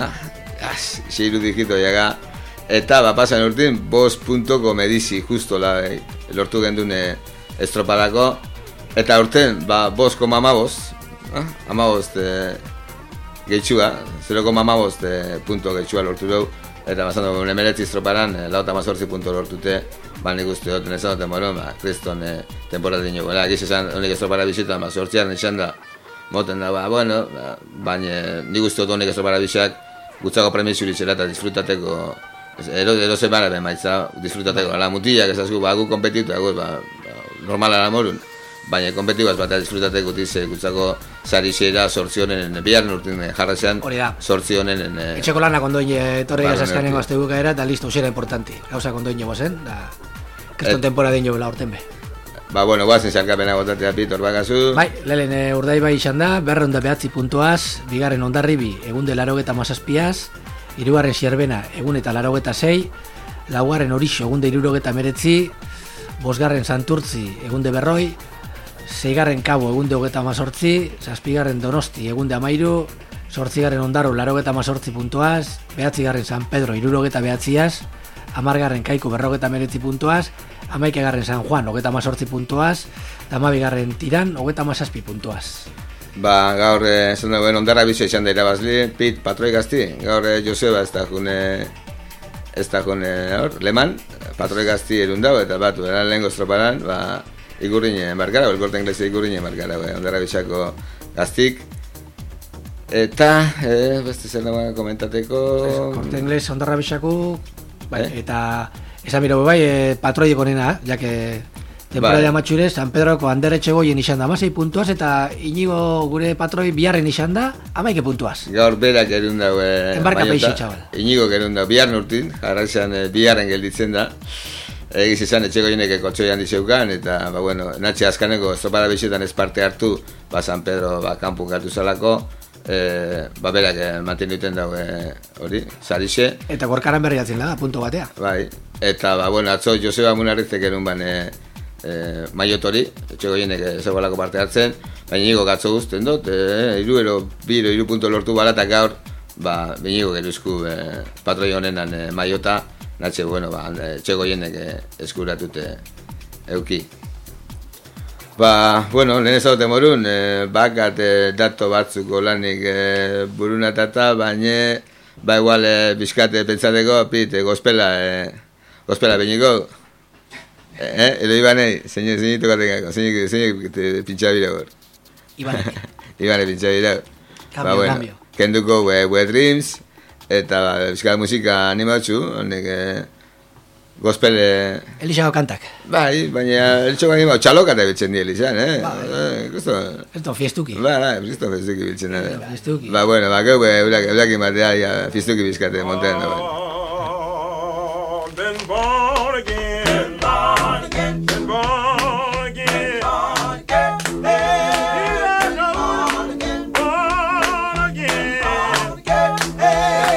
ize iru digito aiaga, eta ba, pasan urtin, bost puntoko medizi justo la, e, lortu gendune estropadako, eta urten, ba, bost koma amabost, eh? amabost e, gehitxua, zero koma amabost e, punto gehitxua lortu dugu, eta basando un emeretzi estroparan, e, lauta mazortzi punto lortute, ba, nik uste dut, nezan duten moron, ba, kriston e, temporada dino, bera, giz esan, honik estropara bizita, ba, sortziaren izan da, moten da, ba, bueno, ba, baina nik uste dut honik estropara bizak, gutzako premisu litzera eta disfrutateko, ero, ero zemara ben maitza, disfrutateko, ala mutiak ezazku, ba, gu kompetitu, ba, ba, normala la morun, baina kompetibaz bat disfrutateko tize, gutzako zari xeira sortzionen, biharren urtin jarrazean, sortzionen... Etxeko lanak ondoin torre gazaskanengo azte bukaera, eta listo, usera importanti, gauzak ondoin jo zen, da, kriston temporada jo bela urten be. Ba, bueno, guazen xalkapena gotatea Pitor bakazu. Bai, lehen e, urdai bai izan da, berreun da behatzi puntuaz, bigarren ondarribi, egunde larogeta mazazpiaz, hirugarren Xerbena egun eta larogeta sei, laugarren Orixo egunde irurogeta meretzi, bosgarren Santurtzi egunde berroi, seigarren Kabo egunde hogeta mazortzi, zazpigarren Donosti egunde amairu, sortzigarren Ondarro larogeta mazortzi puntuaz, behatzigarren San Pedro irurogeta behatziaz, amargarren Kaiko berrogeta meretzi puntuaz, amaikagarren San Juan hogeta mazortzi puntuaz, damabigarren Tiran hogeta mazazpi puntuaz. Ba, gaur, esan dagoen, ondarra bizo izan da irabazli, Pit, patroi gazti, gaur Joseba ez da june, ez da june, hor, leman, patroi gazti erun dago, eta batu, eran lehen goztroparan, ba, ikurriñe markara, elkorte inglese ikurriñe markara, ba, ondarra bizako gaztik, eta, eh, beste zer dagoen komentateko... Elkorte inglese ondarra bizako, bai, eh? Eta, esan biro, bai, eh, patroi egonena, jake... Temporada bai. Matxure, San Pedroko Ander Etxegoien izan da, amasei puntuaz, eta Inigo gure patroi biharren izan da, amaike puntuaz. Gaur berak erun dago, e, Enbarka peixi, txabal. Inigo erun dago, biharren urtin, jarraizan e, biharren gelditzen da. Egiz izan Etxegoienek ekotxoian dizeukan, eta, ba, bueno, natxe azkaneko estropada bixetan ez parte hartu, ba, San Pedro, ba, kanpun gartu zalako, e, ba, berak e, manten duten dago, e, hori, zarixe. Eta gorkaran berri atzen da, punto batea. Bai, eta, ba, bueno, atzo Joseba Munarrizek erun ban, e, E, maiotori, Etxegoienek zegoelako parte hartzen, baina Inigo gatzo guzten dut, e, iru ero, biro, iru punto lortu balatak gaur, ba, Inigo geruzku e, patroi honenan e, maiota, natxe, bueno, ba, Etxegoienek e, eskuratute euki. Ba, bueno, lehen ezaute morun, e, bakat e, dato batzuko lanik e, burunatata, baina, ba, igual, e, bizkate pentsateko, Pit, e, gospela, e, gospela beniko, Eh, edo Ibanei, zein zein tokatengako, zein zein pintxabira gor. Ibanek. Ibanek pintxabira. Cambio, ba, bueno, cambio. Kenduko we, we Dreams, eta ba, euskal musika animatxu, honek eh, gospel... Eh, Elixago kantak. Bai, baina elixago animatxu, txalokata biltzen di Elixan, eh? Ba, eh, Gusto... Esto, fiestuki. Ba, ba, gusto fiestuki biltzen da. Fiestuki. Ba, bueno, ba, gau, eurak, eurak imatea, ja, fiestuki bizkate, montean da, bai. Been born again, born again, been born again, born again, hey, born again, born again, born again,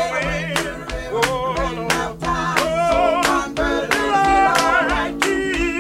hey, oh, no, oh, like Jesus.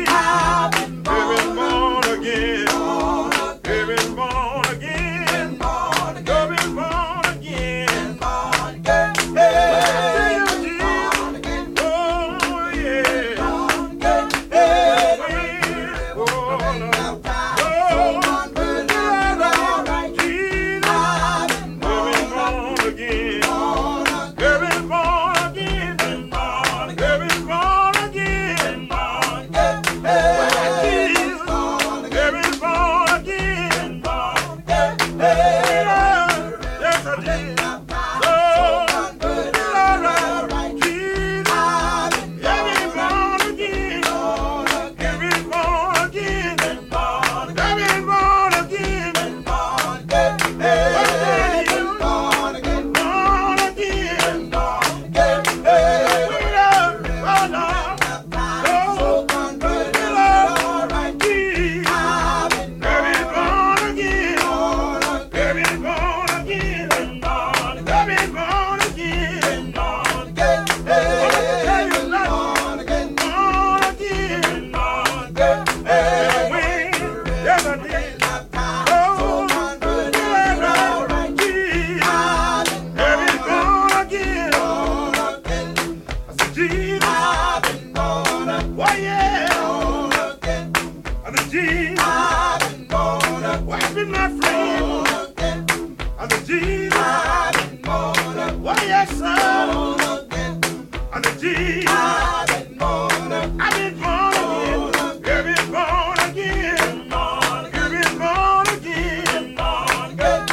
my friend. I'm the Jesus. I've been born again. Oh, yes, sir. I'm the Jesus. I've been born again. I've been born again. You've been born again. You've been born again. Born again.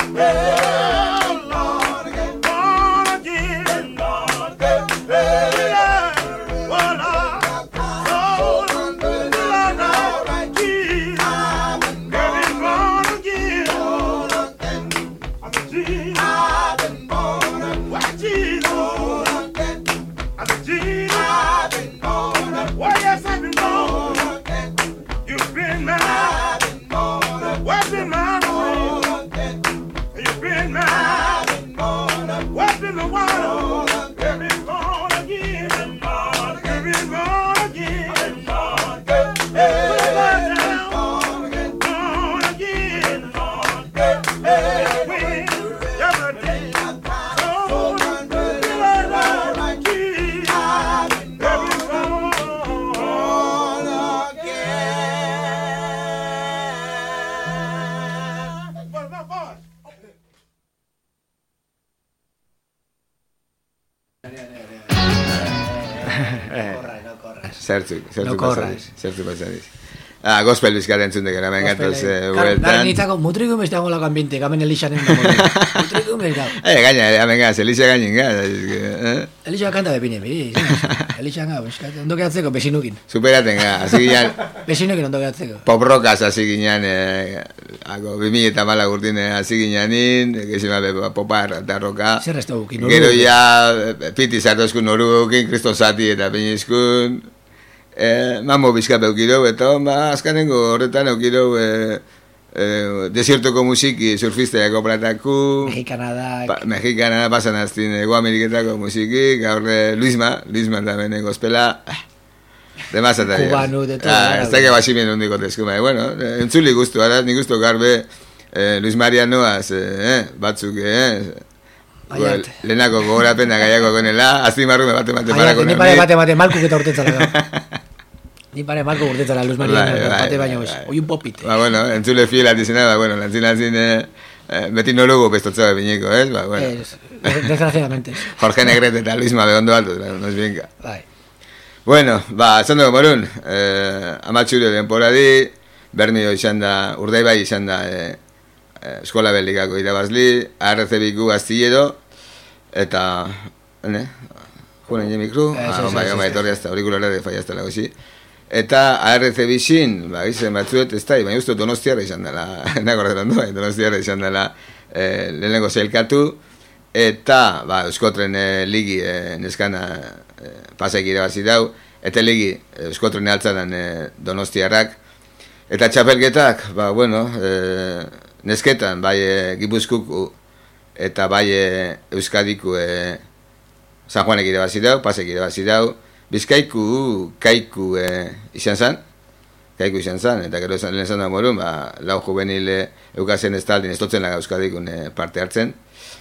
Born again. Born again. Born again. Oh, Lord. Zertzuk, zertzuk No corras. pasadiz, zertzuk pasadiz. Ah, gospel bizkara entzundek, hemen gatoz hueltan. Gara nintzako, mutrikum ez dago lako ambiente, gamen Elixanen dago. Mutrikum ez dago. Eh, gaina, hemen gaz, Elixa gainin gaz. Eh? Elixa kanta bepine, bi. Elixa ga, ondo gehatzeko, besinukin. Superaten ga, hasi ginen, Besinukin ondo gehatzeko. pop rockaz hasi ginen, eh, ako, bimi eta mala gurtine hasi ginenin, gezima popar eta roka. Zer ez dugukin, Gero ja, piti zartozkun norugukin, kristosati eta pinizkun. Eh, mamo bizkap eukidou, eta ba, azkanengo horretan eukidou eh, eh, desiertoko musiki surfisteako plataku, Mexikanadak. pa, Mexikana pasan aztin Ego Ameriketako musiki, gaur eh, Luisma, Luisma tamen gospela, ah, demazata. Kubanu, de todo. Ah, ez da que basimen hundiko teskuma. Eh, bueno, eh, entzuli guztu, ara, nik guztu garbe eh, Luis Marianoaz, eh, batzuk, eh, Baiat. lehenako gogorapena gaiako konela, aztimarrume bate bate Baiat, parako ni pare bate bate malkuk eta urtetzara gau. Ni pare malko urtetzara Luz Mariano, Bai, bai, bate baino bai, bez. bai. Oi un popite. Ba, bueno, entzule fiel atizena, ba, bueno, lantzin lantzin, eh, eh, beti nolugu pestotza bineko, ez? Ba, bueno. Es, desgraciadamente. Jorge Negrete eta Luisma Begondo Altos, nos bienka. Bai. Bueno, ba, zando morun, eh, amatxurio denporadi, Bermio izan da, Urdaibai izan da, eh, eh, eskola belikako irabazli, A R C B Q astillero, eta, ne? Juan ene mikru, Ez, ez, ah, bai, ez, bai, ez, etorri hasta aurikulara de fallazta lago zi. Eta A R C B sin, ba, izen batzuet, ez da, baina uste Donostiarra izan dela, nago horretan du, Donostiarra izan dela, eh, lehenengo zeilkatu, eta, ba, Euskotren eh, ligi eh, neskana eh, pasaik irabazi dau, eta ligi eh, Euskotren altzadan eh, Donostiarrak, eta txapelketak, ba, bueno, eh, nesketan, bai eh, Gipuzkoku, eta bai eh, Euskadiku eh, San Juanek irabazi dau, pasek irabazi dau, Bizkaiku, kaiku eh, izan zan, kaiku izan zan, eta gero lehen zan da morun, ba, lau juvenil eh, eukazen ez taldin, ez totzen laga Euskadikun eh, parte hartzen.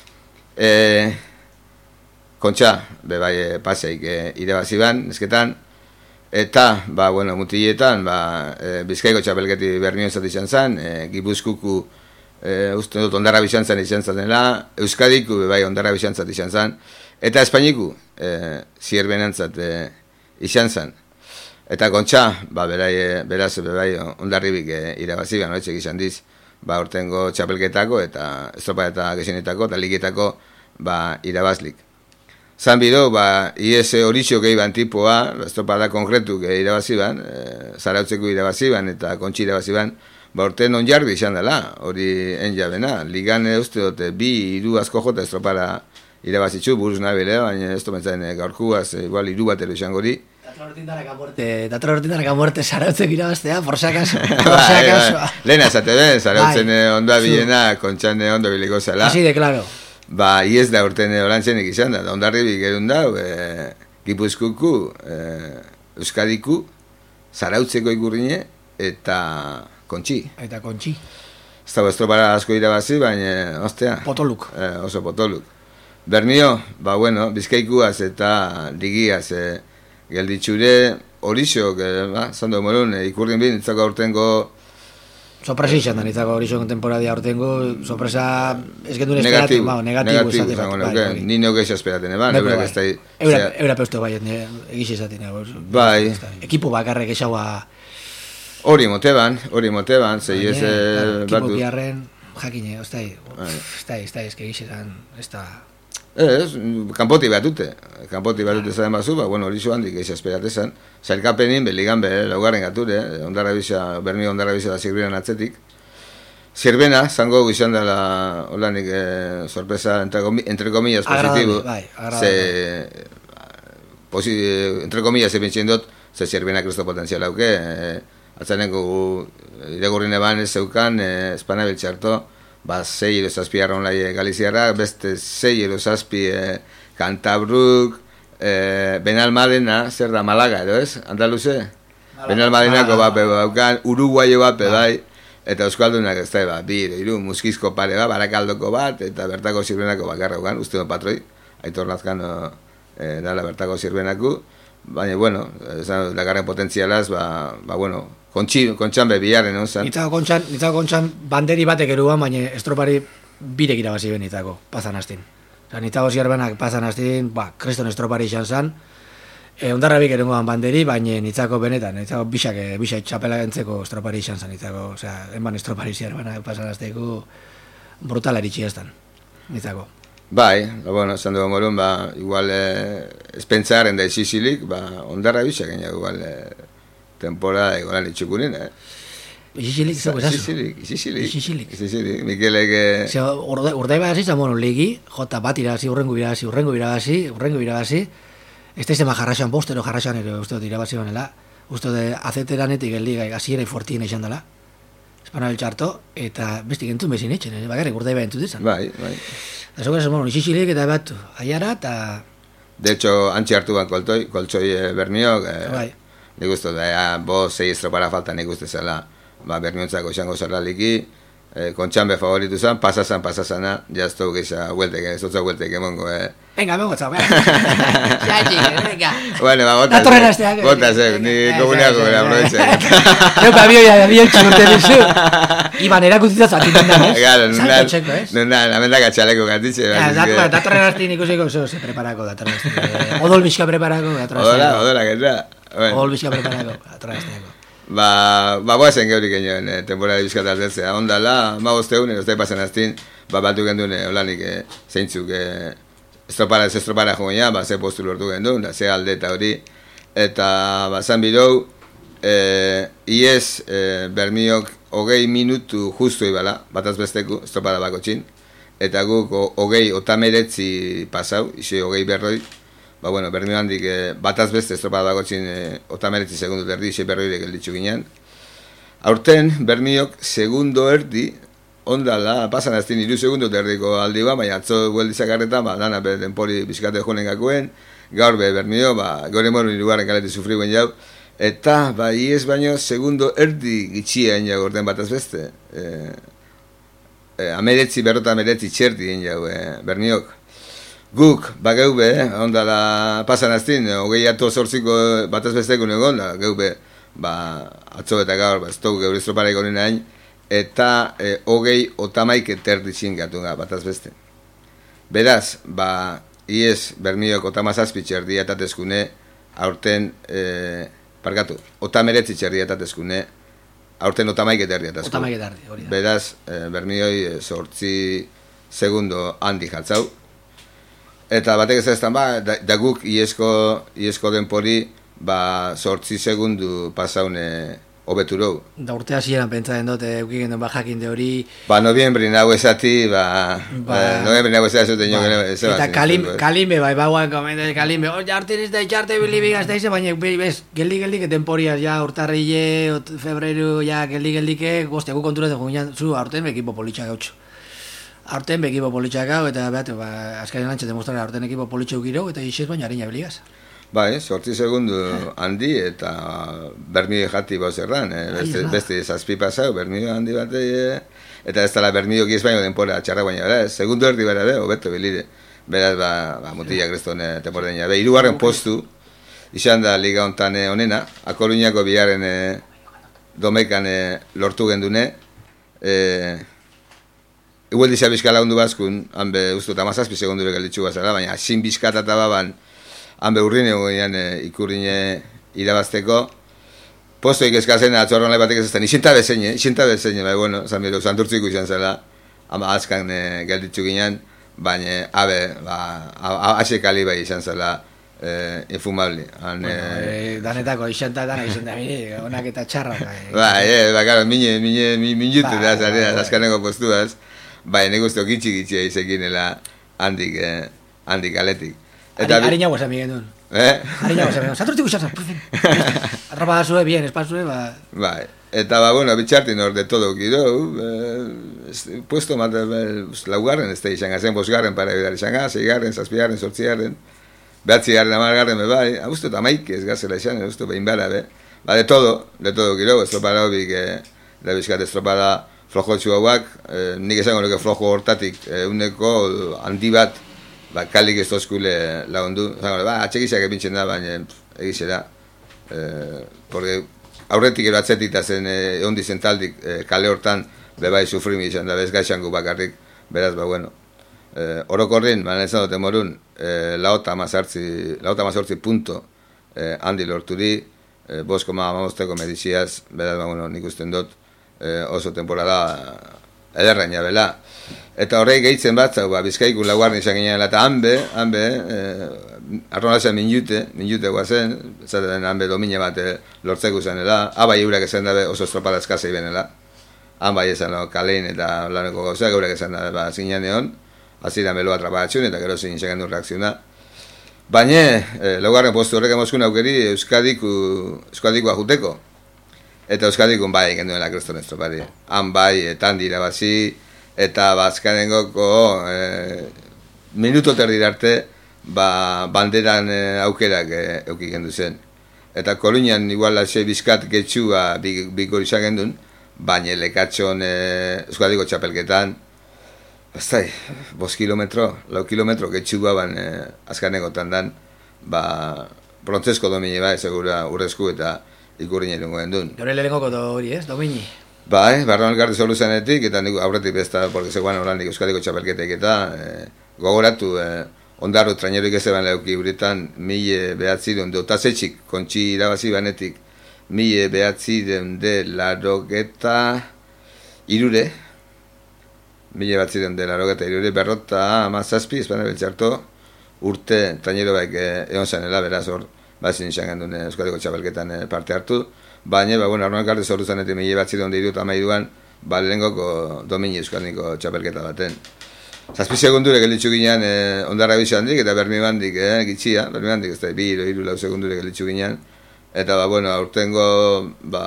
Eh, kontxa, be bai eh, paseik eh, irabazi ban, nesketan, eta, ba, bueno, mutiletan, ba, eh, Bizkaiko txapelketi Bermionzat izan zan, eh, Gipuzkuku, eh, uste dut ondarra bizantzan izan zanela, Euskadiku, be bai ondarra bizantzat izan zan, eta Espainiku, eh, zierbenantzat eh, izan zan. Eta kontxa, ba, berai, eh, beraz, berai, ondarribik eh, irabazi, gano etxek izan diz, ba, urtengo txapelketako, eta estropa eta gesinetako, eta ligetako, ba, irabazlik. Zan bidou, ba, I S horitxo gehi ban tipoa, estropa da konkretu gehi irabazi ban, eh, zarautzeko irabazi ban, eta kontxi irabazi ban, ba, urten on jarbi izan dela, hori en jabena, ligan eh, uste dute, bi, iru asko jota estropara irabazitxu, buruz nabile, baina ez tomentzen e, gaurkuaz, e, igual iru batero izango di. Datra hortindarak amuerte, datra hortindarak amuerte zarautzek irabaztea, por si acaso, por si acaso. Lehen azate ben, zarautzen ondoa bilena, kontxan ondo biliko zela. Así de claro. Ba, iez da urten orantzenik izan da, ondarribik erun dau, e, Gipuzkuku, e, Euskadiku, zarautzeko ikurrine, eta kontxi. Eta kontxi. Ez da, estropara asko irabazi, baina, ostea. Potoluk. E, oso potoluk. Bermio, ba, bueno, Bizkaikuaz eta ligiaz e, gelditxure horixok, e, ba, zando morun, e, ikurrin bin, itzako aurtengo sorpresa izan da, nitzako hori zoen temporadia hortengo, sorpresa, ez gendun esperatu, negatibo, ba, negatibo negatibo, esate bat, zango bai, nuke, hori. ni nuke ez esperaten, eban, Beko, eurak bai. ez da... Eura, eura peustu bai, egiz esaten, Bai. ekipo bakarrek esaua, Hori moteban, hori moteban, zei ez... Claro, ekipo batu- biharren, jakine, ostai, Bai. ostai, ostai, eske egiz esan, ez da... Ez, kanpoti bat dute, kanpoti bat dute zaren bazu, ba, bueno, hori zo handik eix esperatezan, zailkapenin, beligan be, laugarren gature, ondarra bisa, Bermio ondarra bisa da Zirbenan atzetik. Zirbena, zango izan dela, holanik, eh, sorpresa, entre, comi, entre comillas, Agradable, positibo, bai, agradable. ze, posi, entre comillas, ze pentsen dut, ze Zirbena kristo potenzial hauke, eh, atzaneko iregurrin eban ez zeukan, eh, espanabil txarto, ba, zei edo zazpi arronlai Galiziarra, beste zei edo zazpi eh, Kantabruk, eh, Benalmadena, zer da, Malaga edo ez, Andaluze? Benalmadenako bape baukan, Uruguayo bape bai, eta Euskaldunak ez da, ba, bi, hiru muskizko pare bat, Barakaldoko bat, eta bertako Zirbenako bakarra ukan, uste dut patroi, Aitor Lazkano eh, dala bertako Zirbenako, baina, bueno, esan, lagarren potentzialaz, ba, ba, bueno, kontxi, kontxan bebiaren, no, zan? Nitzako kontxan, nitzako kontxan banderi batek eruan, baina estropari birek irabazi ben nitzako, pasan hastin. Osa, nitzako zierbenak pasan hastin, ba, kriston estropari izan zan, e, ondarra bik erengoan banderi, baina nitzako benetan, nitzako bisak, bisak txapela entzeko estropari izan zan, nitzako, osea, enban estropari zierbenak pasan hasteko brutal eritxi estan, nitzako. Bai, ba, bueno, esan dugu morun, ba, igual, eh, espentzaren da isizilik, ba, ondarra bisak, igual, eh, temporada egolan itxukunin, eh? Isixilik, zego esazu? Isizilik, isizilik. Isixilik. Isizilik, Mikelek... Eh... Ze, urdai, urdai behar zizan, bueno, ligi, jota bat irabazi, urrengo irabazi, urrengo irabazi, urrengo irabazi, ez da izema jarraxan, bostero jarraxan ere, uste dut irabazi banela, uste dut azeteranetik el liga, aziera ifortien eixan dela, Espanol txarto, eta bestik entzun bezin etxen, eh? Bakarrik urdai behar entzut izan. Bai, bai. Eta zego esan, bueno, isixilik eta batu, aiara, eta... De hecho, antxe hartu ban koltoi, koltsoi eh, Bermiok, eh, Bai. nik uste, da, bo, zei estropara falta nik uste zela, ba, Bermiontzako izango zerla liki, eh, kontxanbe favoritu zan, pasazan, pasazana, jaztu gisa, hueltek, ez dutza hueltek emongo, eh. Venga, vengo, txau, venga. Xaxi, venga. Bueno, ba, gota Datorren zek, asteak, gota zek, ni eh, komuneako eh, gara, eh, aprovetzen. Yo kabio ya, bio txurte bizu. Iban, erakutzita zatitzen da, ez? Claro, Salto txeko, ez? nunan, amendak atxaleko gatitxe. Ja, dator, datorren artin ikusiko, zo, se preparako, datorren artin. Odol bizka preparako, datorren Odola, artin. odola, geta. Odol bizka preparako, datorren artin. Ba, ba, boazen geurik egin, eh, temporada bizkata aldetzea. Ondala, ma bosteun, ez da pasan aztin, ba, batu gendun, eh, olanik, eh, zeintzuk, eh, estropara, ez estropara joan, ba, ze postu lortu gendun, da, ze alde eta hori, eta, ba, zan bidou, eh, iez, eh, Bermiok, hogei minutu justu ibala, bataz besteku, estropara bako txin, eta guk, o- hogei otameretzi pasau, isi hogei berroi, ba, bueno, Bermio handik eh, bataz beste estropada dago txin eh, otameretzi segundu erdi, isi berroirek elditzu ginen. Aurten, Bermiok segundo erdi, ondala, pasan aztin iru segundu erdiko aldi ba, baina atzo gueldizak arretan, ba, dana be denpori bizkate jonen gakuen, gaur be Bermio, ba, gore moru irugarren kaleti sufriguen jau, eta, ba, iez baino, segundo erdi gitxien jau orten bataz beste. Eh, eh, ameretzi, berrota ameretzi txerti ginen jau, eh, Bermiok. Guk, bageu be, ondala pasan aztin, hogei ato zortziko bataz besteko egon, da, geu be, ba, atzo eta gaur, ba, ez dugu geure estroparek honen hain, eta eh, hogei otamaik eterdi txingatu ga, bataz beste. Beraz, ba, iez, Bermiok otamazazpi txerdi atatezkune, aurten, eh, parkatu, otameretzi txerdi atatezkune, aurten otamaik eterdi atatezkune. Otamaik eterdi, hori da. Beraz, eh, Bermioi eh, sortzi segundo handi jatzau, eta batek ez eztan, ba, da, da guk iesko, iesko denpori, ba, sortzi segundu pasaune hobeturou. Da urte hasieran pentsatzen dut, eukigen den ba jakinde hori, Ba, noviembri nago esati, ba, Ba- ba noviembri nago esati zuten jo, ba, ez eta kalim, kalimbe, bai, bauan komende kalimbe, hor jartin ez da, txarte bilibigaz da izan, baina, be- bez, geldi geldik temporiaz, ja, urtarrile, ot, febreru, ja, geldi geldike, goztia, gu konturatzen guinan, zu, aurten ekipo politxak gautxo. Aurten ekipo politxak gau, eta behatu, ba, azkaren antxe demostrara, aurten ekipo politxak giro, eta isez baina harina biligaz. Bai, sortzi segundu handi eta Bermio jati bau zerran, eh? beste, Ai, beste zazpi pasau, Bermio handi bat, eh? eta ez dala Bermio giz baino denpora txarra baina, bera, segundo erdi bera, be, hobeto bilide. Beraz, ba, ba mutila kreston eh, temporada dina. Be, irugarren postu, izan da liga hontan eh, onena, Akoluñako bigarren eh, domekan eh, lortu gendune, eh, igual dizia bizkala hundu bazkun, hanbe uste eta mazazpi segundure gelditzu bazara, baina sin bizkatata baban, hanbe urrine goinean e, ikurrine irabazteko, postoik eskazen atzorron lai batek ez ezten, isinta bezein, isinta bezein, bai, bueno, zan bero, santurtziko izan zela, ama azkan e, gelditzu ginen, baina, abe, ba, asekali bai izan zela, eh, infumable. Han, bueno, eh, danetako, isanta danak izan da, mire, onak eta txarrak. Eh. Ba, eh, ba, karo, mine, mine, minutu ba, da, zare, ba, azkaneko postuaz, bai, nik uste gitxi gitxia izekinela handik, eh, handik aletik. Eta Ari nago esan migen duen. Eh? Ari nago esan migen duen. Santurtziko izan zan. Atrapa zue, bien, espazue, ba... Bai, eta ba, bueno, bitxartin hor de todo giro, eh, puesto mate, laugarren ez da izan gazen, bosgarren para bidar izan gaz, eigarren, zazpigarren, sortzigarren, behatzigarren, amargarren, be bai, agusto eta maik ez gazela izan, agusto behin bera, be. Ba, de todo, de todo giro, estropada hobik, eh, da bizkat estropada flojotxu hauak, eh, nik esango nuke flojo hortatik, eh, uneko handi bat, ba, kalik ez tozkule lagundu, esango, ba, atxekisak epintzen da, baina egizera, eh, porque aurretik ero atzetik eta zen eh, ondi zen taldik eh, kale hortan bebai sufrimi izan da bez gaixango bakarrik, beraz, ba, bueno, eh, orokorrin, baina ez dute morun, eh, laota mazortzi punto eh, handi lorturi, eh, bosko ma amabosteko mediziaz, beraz, ba, bueno, nik usten dut, eh, oso temporada ederrain jabela. Eta horrei gehitzen bat, zau, ba, Bizkaikun laugarren izan ginean, eta hanbe, hanbe, eh, arronazen minjute, minjute guazen, zaten hanbe domine bat eh, lortzeko zanela, abai eurak esan dabe oso estropada eskazei benela, han bai esan no, kalein eta laneko gauzak eurak esan dabe, ba, zinean egon, aziran beloa trabadatxun, eta gero zin izan gendu reakziona. Baina, eh, laugarren postu horrek emoskun aukeri Euskadiku, Euskadiku ajuteko, eta Euskadikun bai genduen la kreston estropari, han bai, etan dira bazi, eta bazkanengoko eh, minuto terdi arte ba, banderan eh, aukerak eh, eukik gendu zen. Eta Koruñan igual lasei bizkat getxua biko izan gendun, baina lekatxon eh, Euskadiko txapelketan, bastai, bost kilometro, lau kilometro getxua ban eh, azkanegotan dan, ba, brontzesko domine bai, segura urrezku eta ikurri nirungo gendun. Jore lehenengoko do hori, ez, domini? Bai, barron elkarri solu zenetik, eta nik aurretik besta, porque zegoan oranik Euskadiko txapelketek eta eh, gogoratu, eh, ondarru traineroik ez eban leuki huritan, mille behatzireun de otazetxik, kontxi irabazi banetik, mille behatzireun de larogeta irure, mille behatzireun de larogeta irure, berrota amazazpi, espana beltxarto, urte trainero baik eh, egon zanela, beraz hor, bazin izan gendun eh, Euskadiko txapelketan eh, parte hartu, baina, ba, bueno, arnoak arte zorru zanetik mila batzireun de irut amaiduan, ba, lehengoko domini Euskadiko txapelketa baten. Zazpi segundure gelitzu ginean eh, ondarra bizi handik, eta bermi bandik, eh, gitxia, bermi bandik, ez da, bi, iru, iru, lau segundure gelitzu ginean, eta, ba, bueno, aurtengo, ba,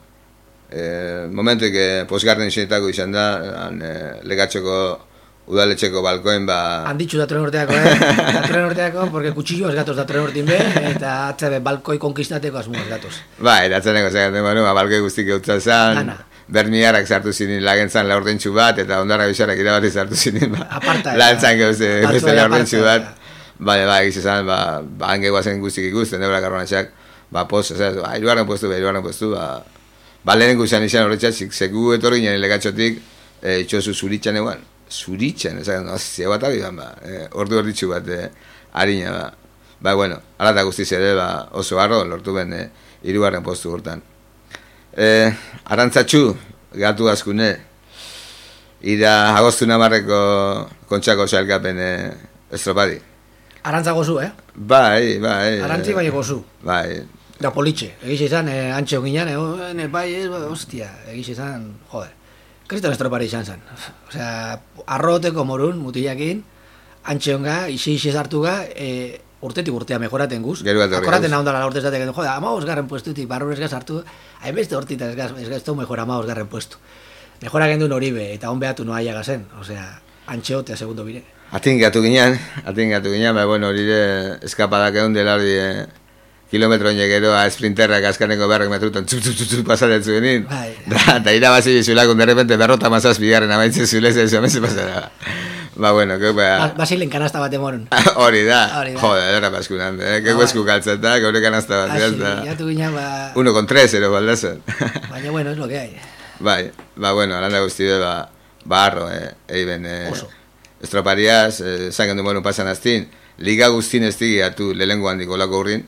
eh, momentuik eh, posgarren izenetako izan da, han, eh, legatxoko udaletxeko balkoen, ba... Handitxu da tren urteako, eh? Da tren urteako, porque kutsillo ez gatoz da tren urtin be, eta atzabe balkoi konkistateko asmo ez gatoz. Ba, eratzeneko zegaten, bueno, ba, balkoi guztik eutza zan, Dana. bermiarak sartu zinin lagentzan laurdentxu bat, eta ondarra bisarak irabati sartu zinin, ba, Aparta, lantzan gauze, beste laurdentxu bat, aparta, ba, ba, egiz esan, ba, ba, hange guazen guztik ikusten, nebra karronatxak, ba, poz, ez, ba, iruaren postu, ba, iruaren postu, ba, ba, lehenen guztian izan horretxatzik, seku etorri ginen legatxotik, e, itxosu zuritxan eguan, zuritxan, ez, no, zio bat abiban, ba, e, ordu orditxu bat, e, harina, ba, ba, bueno, alata guztiz ere, ba, oso harro, lortu ben, e, iruaren postu hortan. E, arantzatxu, gatu askune, ira agostu namarreko kontxako sailkapen e, estropadi. Arantza gozu, eh? Bai, bai. Arantzi bai gozu. Bai. Da politxe, egiz izan, eh, antxe oginan, eh, bai, ez, hostia, egiz izan, joder. Kriston estropari izan zen. Osea, arroteko morun, mutilakin, antxe onga, isi isi zartu ga, e, urtetik urtea mejoraten guz. Gero bat horri Akoraten nahi ondala urtez datek, joder, amaos garren puestutik, barrun ez gaz hartu, hainbeste hortita ez gaz, ez gaz, mejora amaos garren puestu. Mejora gendun hori be, eta hon behatu noa gazen, osea, antxe otea segundo bire. Atin gatu ginean, atin gatu ginean, ba, bueno, hori de eskapadak egun dela hori de kilometro gero a sprinterrak askaneko berrek metrutan txup txup txup pasatzen zuenin. Bai. Da, da irabazi bizulakun, de repente berrota mazaz bigarren amaitzen zulez ez amaitzen pasara. Ba, bueno, que ba... Basilen kanasta bat emoron. Hori da, Hori da. joder, era paskunan, eh? Que huesku kaltzata, que hori kanasta bat, Asi, da. jatu gina, ba... Uno con tres, ero baldazen. Baina, bueno, es lo que hay. Bai, ba, bueno, alanda guztibe, ba, barro, eh, eiben, eh, Oso. estropariaz, eh, zangen du moru pasan aztin, liga guztin ez digiatu lehenko handiko lako urrin,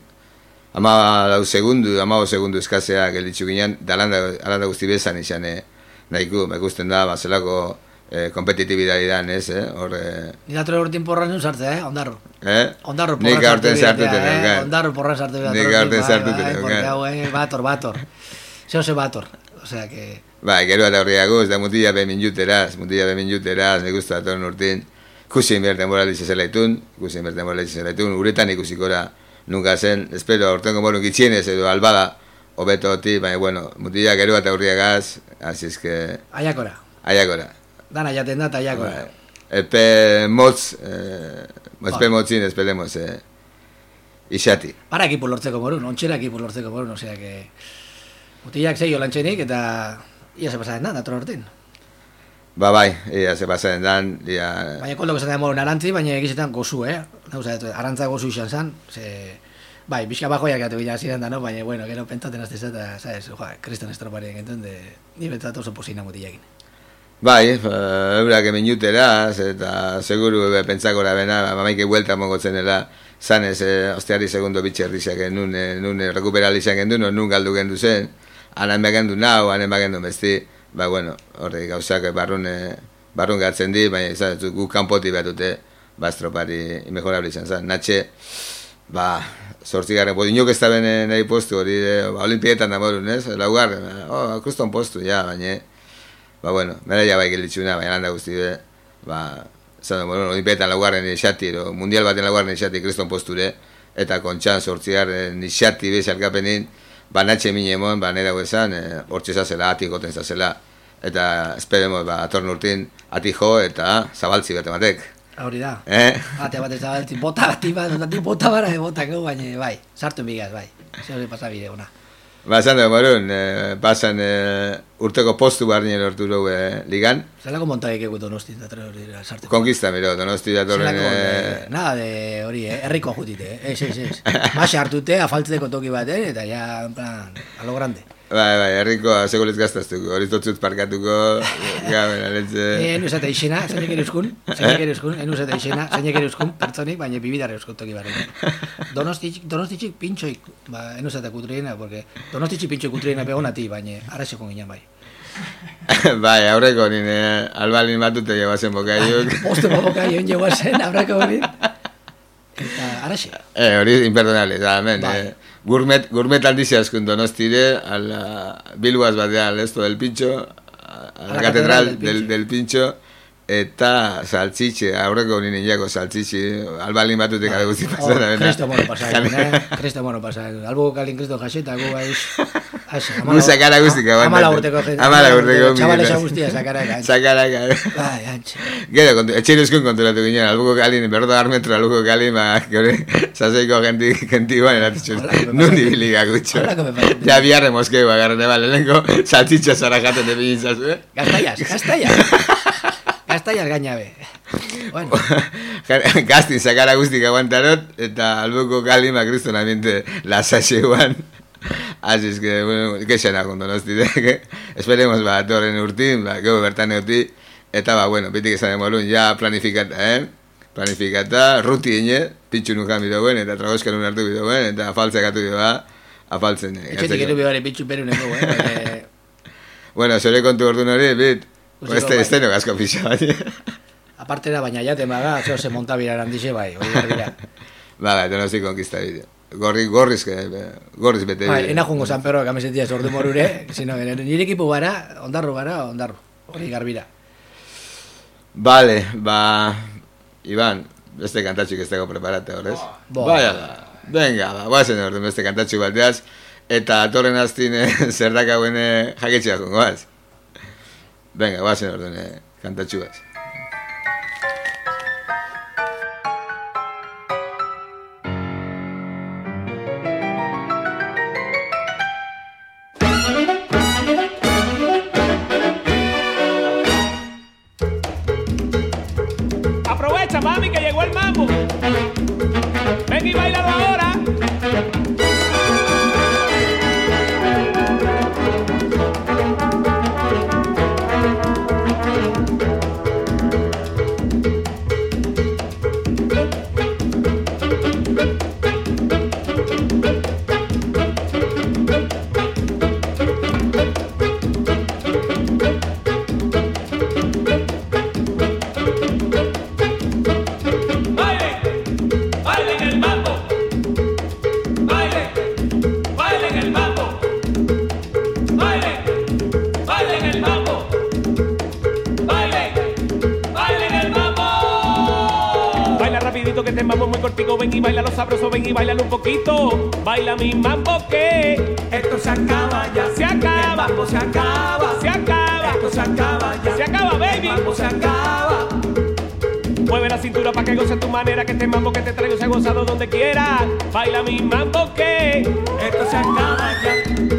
ama lau segundu, ama o segundu eskazea gelitzu ginen, da alanda, alanda guztibe zan izan, eh, nahiku, me gusten da, ba, zelako eh, kompetitibidari dan, ez, eh, hor, eh, Nidatore urtin porra nun sartzea, eh, ondarro. eh? Ondarro porra Nik aurten sartu bidea, teneukan. eh? Ondarro porra sartu bidea. Nik aurten sartu Porque teneukan. hau, eh, bator, bator. Zeo ze bator. O sea que... Bai, gero eta horriak guz, da mutila behin juteraz, mutila behin juteraz, me gusta datorren urtin, kusi inberten moraliz ezela itun, kusi inberten moraliz ezela itun, uretan ikusikora nunca zen, espero aurtengo moru gitxienez edo albada, hobeto oti, baina, bueno, mutila gero eta horriagaz, así es que... Aiakora. Aiakora. Dana jaten da, eta aiakora. Bai. Epe motz, eh, epe motzin, esperemos, eh, isati. Para ekipo lortzeko morun, ontxera ekipo lortzeko morun, osea que... Mutilak zeio lantxenik eta ia se pasaren da, dator hortin. Ba bai, ia se pasaren dan, ia... Baina koldok esaten morun arantzi, baina egizetan gozu, eh? Nauza, arantza gozu izan zan, ze... Bai, bizka bajoiak gatu bila ziren da, no? Baina, bueno, gero pentaten azte zeta, sabes, joa, kriston estroparien, entonde, ni bentzat oso posina mutilakin. Bai, eurak hemen juteraz, eta seguru be, pentsakora bena, mamaike buelta mongotzen dela, zanez, eh, osteari segundo bitxerrizak, nun, nun recuperalizak gendu, nun galdu gendu zen, anan begendu nau, anan begendu besti, ba, bueno, horre gauzak barrun, barrun gatzen di, baina izan, gu kanpoti batute, ba, estropari inmejorable izan zen, natxe, ba, sortzigarren, bo, inok ez da bene nahi postu, hori, ba, olimpietan da morun, ez, laugarren, oh, kuston postu, ja, baina, ba, bueno, mera ja bai gelditzuna, baina landa guzti be, ba, zan, bueno, olimpiaetan laugarren nixati, ero, mundial baten laugarren nixati kriston posture, eta kontxan sortzigarren nixati bezalkapenin, ba, natxe mine emon, ba, nera huesan, hortxe zazela, ati goten zazela, eta esperemos, ba, atorn urtin, ati jo, eta zabaltzi bete batek. Hori da. Eh? Ate bat ez da, bota bat, bota bara, botako, baina, bai, sartu migaz, bai. Zer hori pasabide ona. Ba, esan dugu, morun, eh, pasan eh, urteko postu barnien lortu dugu eh, ligan. Zelako montaik egu Donosti dator hori sartu. Konkista, miro, Donosti datorren... Zelako, Eh, nada de hori, eh, herriko jutite, eh, ez, ez, ez. Masa hartute, afaltzeko toki baten, eta ja, en plan, a lo grande. Bai, bai, herriko segulez gaztaztuko, hori totzut parkatuko, gaben, aletze... Eh, enu esate izena, zeinek eruzkun, zeinek eruzkun, enu esate izena, zeinek eruzkun, pertsonik, baina bibidar eruzkun toki barren. Donostitxik, donostitxik pintxoik, ba, enu esate kutriena, porque donostitxik pintxoik kutriena pegonati, baina arraseko ginen bai. Bai, aurreko nine, albalin batute jebazen bokaiuk. Poste bokaioen jebazen, aurreko hori. Eta arraxe. Eh, hori imperdonable, da, hemen, Bai. eh, gourmet, gourmet aldizia askun Donostire, al Bilboaz batea al esto del Pincho, a la catedral del, del Pincho, eta saltzitxe, aurreko nire jako saltzitxe, albalin batute gara guzti pasara. Kristo mono pasaren, eh? Kristo mono pasaren. Albo kalin kristo jaseta, gu baiz... Gu sakara guztik aguantate. Amala urteko gente. Amala urteko. Txabalesa guztia sakara eka. Sakara eka. Bai, antxe. Gero, etxeruzkun konturatu ginen, albuko kalin, berdo armetro albuko kalin, ba, gure, saseiko genti, genti guan eratitxuz. Nundi biliga gutxo. Ja biarre moskeu agarren ebal, elenko, saltzitxo zara jaten de binitzazu, eh? Gaztaiaz, gaztaiaz. Gaztaiaz gainabe. Bueno. Gaztin sakara guztik aguantarot, eta albuko kalin, ba, kristonamente, lasaseuan. Así es que, bueno, kexena con Donosti, que esperemos, ba, torren urtin, ba, gau bertan euti, eta, ba, bueno, bitik esan emolun, ja planifikata, eh? Planifikata, ruti ine, pitxu nukan bidoen, eta tragoskan hartu bidoen, eta afaltzak atu bidoa, afaltzen. Etxetik eru bibare pitxu peruneko, eh? Bueno, zure kontu ordu nori, bit, este, este no gasko pixa, bai. Aparte da, baina jaten baga, zeo ze montabira erandixe, bai, hori garbira. Ba, ba, Donosti konkista bideo. Gorri, gorriz, gorriz bete. Bai, ena jungo San Pedro kamisetia sortu morure, sino, nire ekipu gara, ondarru gara, ondarru, hori garbira. Vale, ba, Iban, beste kantatxuk ez dago preparate horrez. Bo. Baina da, venga, ba, guazen orden beste kantatxuk bateaz, eta torren aztin zer dakauen jaketxea jungoaz. Venga, guazen orden kantatxukaz. Aprovecha, mami, que llegó el mambo. Ven y bailalo ahora. rapidito que este mambo muy cortico. Ven y baila lo sabroso, ven y bailalo un poquito. Baila mi mambo que esto se acaba ya. Se acaba. El mambo se acaba. Se acaba. Esto se acaba ya. Se acaba, baby. El mambo se acaba. Mueve la cintura pa' que goce tu manera, que este mambo que te traigo se ha gozado donde quiera. Baila mi mambo que esto se acaba ya.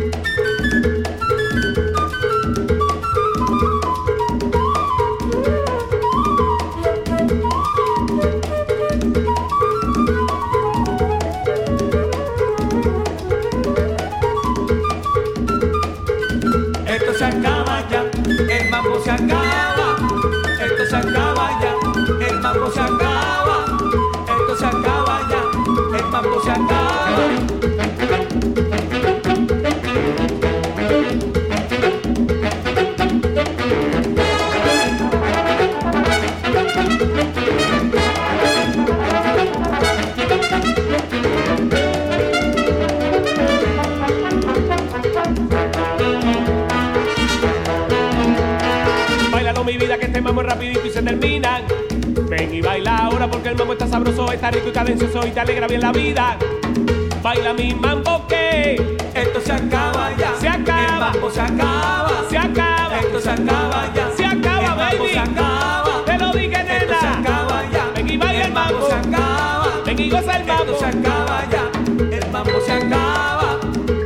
Esto se acaba ya, el mambo se acaba. Esto se acaba ya, el mambo se acaba. Esto se acaba ya, el mambo se acaba. Báilalo mi vida que este mambo es rapidito y se terminan. Ven y baila ahora porque el mambo está sabroso, está rico y cadencioso y te alegra bien la vida. Baila mi mambo que esto se acaba ya. Se acaba. El mambo se acaba. Se acaba. Esto se acaba ya. Se acaba, el baby. Se acaba. Te lo dije, nena. Esto se acaba ya. Ven y baila el mambo. Se acaba. Ven y goza el mambo. Esto se acaba ya. El mambo se acaba.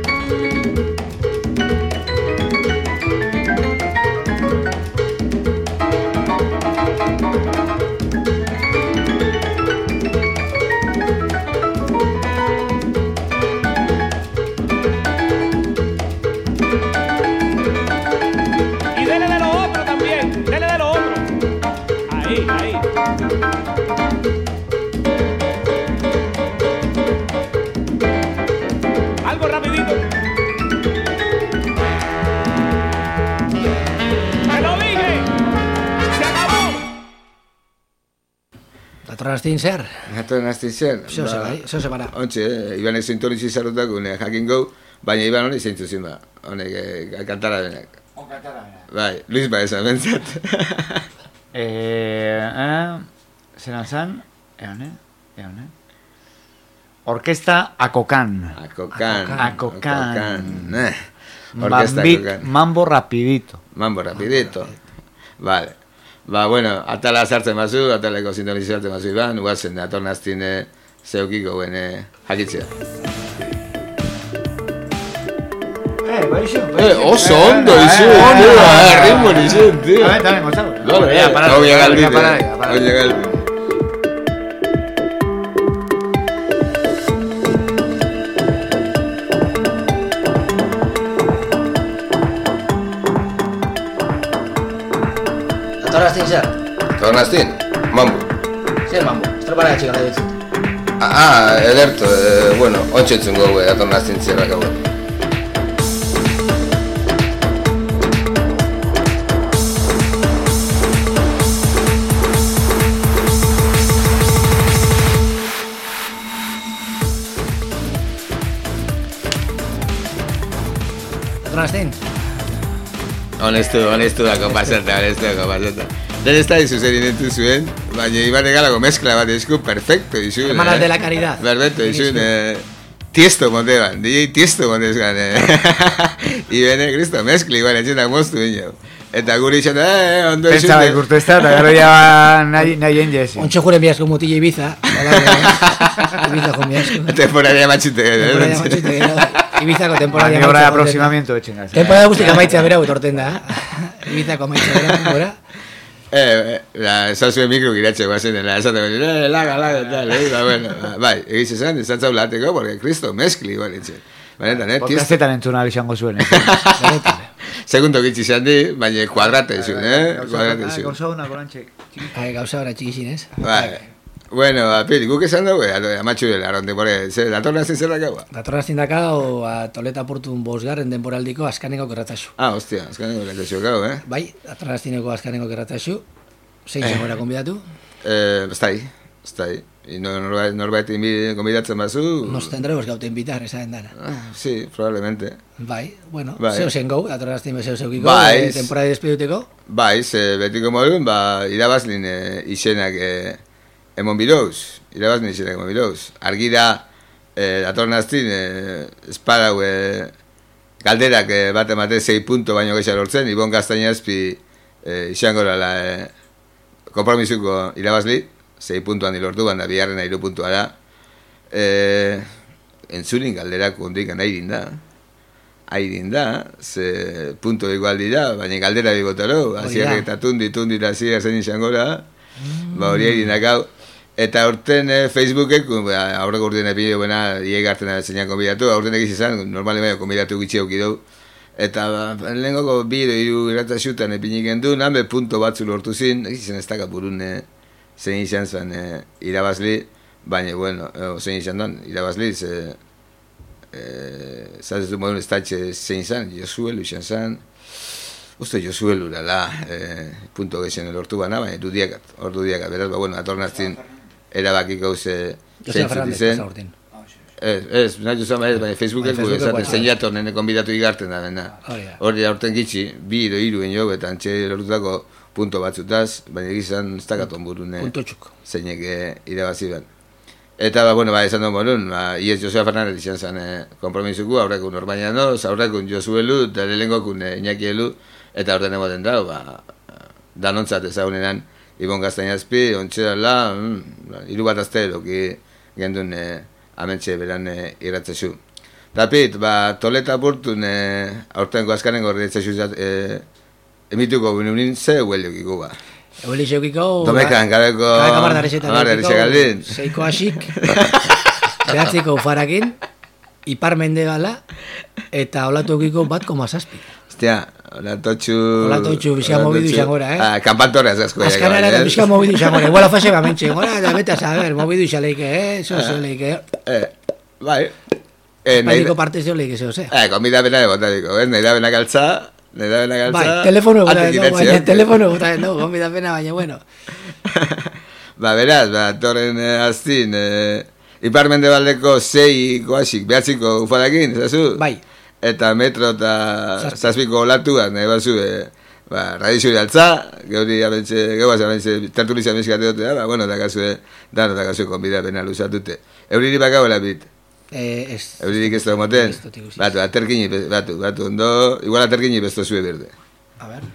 Algo rapidito. Te lo dije. Se acabó. Datorren astin zer? Datorren astin zer? Zeo ze bai, zeo ze bara. Ontxe, eh? Ibanek sintonizi zarrotak une jakin gau, baina Iban hori zeintzu zin ba. Honek, eh, kantara benek. On kantara benek. Bai, Luis ba esan, bentsat. Eh, eh, zeran zan, egon, eh? Egon, eh? Orkesta Akokan. Akokan. Akokan. Eh. Orkesta Bambit, Akokan. Mambo rapidito. Mambo rapidito. Vale. Ba, bueno, atala sartzen bazu, ataleko sintonizatzen bazu Iban, guazen, datorren astin zeukiko bene jakitzea. Eh, bai iso. Eh, oso ondo iso, tío, ritmo iso, tío. A ver, también, Gonzalo. Vale, ya, para, no llega el ya, vídeo. para, ya, para. No llega el vídeo. Datorren astin zer? Tornastin, mambo. Zer mambo? Estropara etxik gara ditzen. Ah, ederto, eh, bueno, ontsetzen gogu, eh, tornastin zerrak hau. Datorren astin? Honestu, honestu dako pasata, honestu dako pasata. Den ez da izu zer inetu zuen, baina Iban egalako mezkla bat esku perfecto izun. Hermanas de la Caridad. Perfecto izun, eh, tiesto monteban, D J tiesto montezgan, eh. Ibene, kristo, mezkli, igual, etxenak moztu bine. Eta guri izan, eh, ondo izun. Pentsaba ikurtu ez da, eta gero ya nahi nahi jesi. Ontxe juren biazko mutile Ibiza. Ibiza con biazko. Temporaria matxute, eh. Temporaria matxute, gero. Ibizako temporaria Maniobra de aproximamiento etxen gaza. Temporada guztik amaitza bera utorten da. Ibizako amaitza bera, gora. Eh, la, esan zuen mikro giratxe guazen, la, esaten guen, eh, laga, laga, tal, eh, ba, bueno, bai, egiz esan, esan zaulateko, porque Cristo mezkli, igual, etxe. Benetan, eh, tiesto. Podcastetan entzuna izango zuen, eh. Segundo gitzi izan di, baina kuadrate izun, eh, kuadrate izun. Gauza hona, gorantxe. Bai, gauza bera txikizin, ez? Bai. Bueno, apil, guk esan dugu, amatxu dela, aronte, bore, datorren azten zer dakaua? Datorren azten dakau, Toleta Portun bosgarren denboraldiko azkaneko kerrataxu. Ah, hostia, azkaneko kerrataxu gau, eh? Bai, datorren azteneko azkaneko kerrataxu. Zein eh. zengora konbidatu? Eh, ez da hi, ez da hi. Norbait, norbait konbidatzen bazu... Nos tendremos gaute invitar, esa dendana. Ah, sí, probablemente. Bai, bueno, bai. Zeo zen gau, datorren azten bezeo zeukiko, bai, eh, temporada despeduteko. Bai, ze betiko modun, ba, irabazlin eh, izenak... Eh, emon birouz, irabaz nizera emon birouz. Argira, eh, datorren aztin, eh, esparau, eh, galderak eh, bat emate zei punto baino gehiago lortzen, Ibon Gaztainazpi eh, izango la eh, kompromizuko irabazli, zei puntuan dilortu, banda bigarrena hiru puntua da. Eh, entzurin galderak ondik nahi da. Airin da, ze punto igual dira, baina galdera bigotaro, aziak eta tundi, tundi da aziak zen izango da, mm. ba hori airin dakau. Eta aurten eh, Facebookek, ba, aurreko urtean epideo bena, iegartena zeinan konbidatu, aurten egiz izan, normalen baina konbidatu gitxe aukidau. Eta ba, lehengoko bideo iru irratxutan epinik endu, name punto batzu lortu zin, egiz izan ez dakap burun eh, zein izan zen eh, irabazli, baina, bueno, eh, zein izan duan, irabazli, ze... Eh, Zaz du modun estatxe zein zan, Josuelu izan zan, uste Josuelu lala, eh, punto gexen lortu bana, baina du diakat, ordu diakat, beraz, ba, bueno, atornaztin erabakik gauze zein zutizen. Ez, ez, nahi zuzan, baina Facebookek gu esaten zein jator nene konbidatu igarten da, bena. Hori aurten gitxi, bi iro iru enio, eta antxe lortutako punto batzutaz, baina egizan ez dakaton burune zeinek irabazi ban. Eta, ba, bueno, ba, esan duen borun, ba, Iez Josea Fernandez izan zen eh, kompromizuku, aurrekun Orbañanoz, aurrekun Josuelu, eta lehenengokun eh, Iñakielu, eta aurten emoten dau, ba, danontzat ezagunenan Ibon Gaztainazpi, ontxerala, mm, hiru bat azte eroki gendun eh, amentxe beran eh, irratzezu. Tapit, ba, Toleta burtun eh, aurten goazkaren gorrietzezu eh, emituko binunin ze hueliokiko ba. Euli zeukiko... Domekan, gabeko... Kamar darrexeta galdin. Seiko asik, behatziko ufarakin, ipar mendebala, eta olatu eukiko bat koma zazpi. Ostia, olatotxu... Olatotxu, bizka mobidu izangora, eh? Ah, kanpantorra ez asko. Azkanara eta bizka mobidu izangora. Igual afase bamentxe, gora, da beta saber, mobidu izaleike, eh? Zo zoleike, eh? Bai. Espainiko parte zoleike, zeo, ze? Eh, komida bena de botariko, eh? Nahi da bena galtza... Bai, telefono gota no, baina telefono gota no, gombida pena, baina bueno. Ba, beraz, ba, torren eh, aztin, eh, ipar mendebaldeko sei koasik, behatziko ufarakin, zazu? Bai. Eta metro eta zazpiko olatuan, nahi bazu, eh, ba, radizuri altza, geuri abentxe, gehuaz abentxe, tertulizia mezikate dute, ba, bueno, dakazu, dano dakazu konbida pena luzatute. Euriri bakauela bit. Eh, ez. Euririk ez da moten. Batu, aterkini, batu, batu, ondo, igual aterkini besto zue berde. A ver.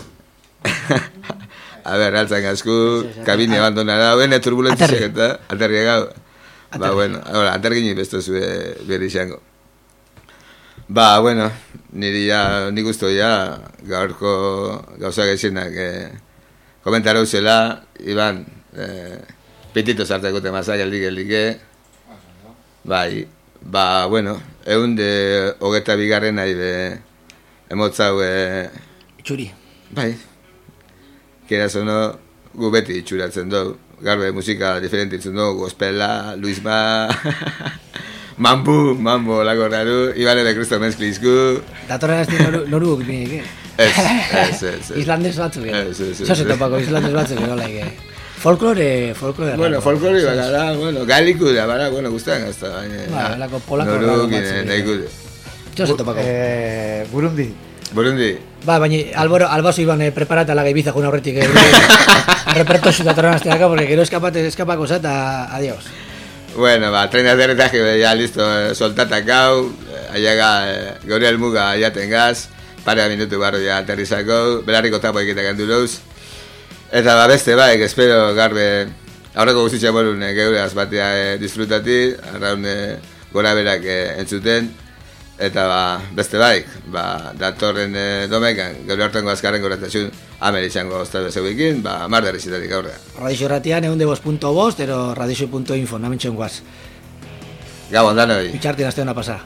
A ver, altzan gazku, kabine abandonara, bene turbulentziak eta, aterri gau. Ba, bueno, ahora, aterkini besto zue berde izango. Ba, bueno, niri ya, nik usto ya, gaurko gauza gaizenak, eh, komentarau zela, Iban, eh, pitito sarteko temazak eldik eldike, bai, ba, bueno, egun de hogeta bigarren nahi be emotzau e... Itxuri. Bai, keraz ono gu beti itxuratzen dugu. Garbe musika diferente itzun dugu, gospela, Luisma, mambu, mambo, lako raru, Ibane de Cristo mezklizku. Datorren azti noru, noru guk eh? Ez, ez, ez. Islandes batzuk, eh? Ez, ez, ez. Zose topako, islandes batzuk, eh? Nola, eh? Folklore, folklore. Bueno, folklore bagara, bueno, galiku da, bara, bueno, guztan gazta, baina... Ba, lako polako raro batzuk. Noru, Zose topako. Eh, Burundi. Burundi. Ba, baina, alboro, albazo iban eh, preparata laga Ibiza juna horretik, eh? Arreperto zutatorren azteaka, porque gero eskapate, eskapako zata, adiós. Bueno, ba, tren de aterretaje, ya listo, eh, soltatak gau, aiaga, eh, gaur helmuga jaten gaz, pare minutu barro ja aterrizako, belarriko tapo egitek handuloz. Eta ba, beste baik, espero garbe, aurreko guztitza borun, eh, geureaz batea eh, disfrutati, arraun eh, gora berak eh, entzuten, eta ba, beste baik, ba, datorren eh, domekan, geure hartango azkarren goratasun, amer izango oztabe zeuekin, ba, mar derrizitatik aurrea. Radixo erratian, egun de bost punto bost, ero radixo punto info, namentxen guaz. Gabon, danoi. Itxartin azte hona pasa.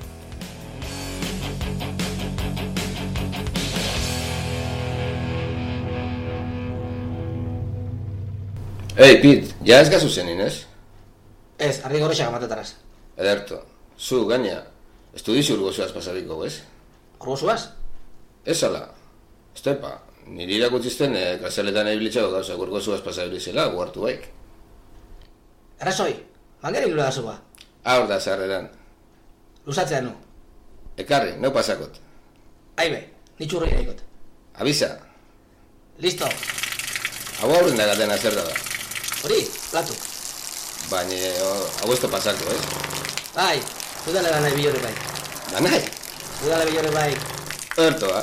Ei, Pit, ja ez gazu zenin, ez? Ez, arri gorrexak amatetarraz. Ederto, zu, gaina, ez du dizu urgozuaz pasariko, ez? Urgozuaz? Ez ala, estepa, niri irakutzizten eh, kasaletan ebilitxako gauza urgozuaz pasabilizela, guartu baik. Errazoi, mangere gilo da zua. Aur da zarreran. Luzatzea nu. Ekarri, neu pasakot. Aibe, nitxurri nahikot. Abisa. Listo. Hau aurren da gatena zer da da. Hori, platu. Baina, hau ez da pasako, ez? Bai, udale da nahi bilore bai. Da nahi? Udale bilore bai. Ertoa.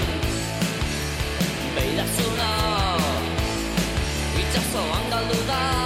Itxasoan galdu da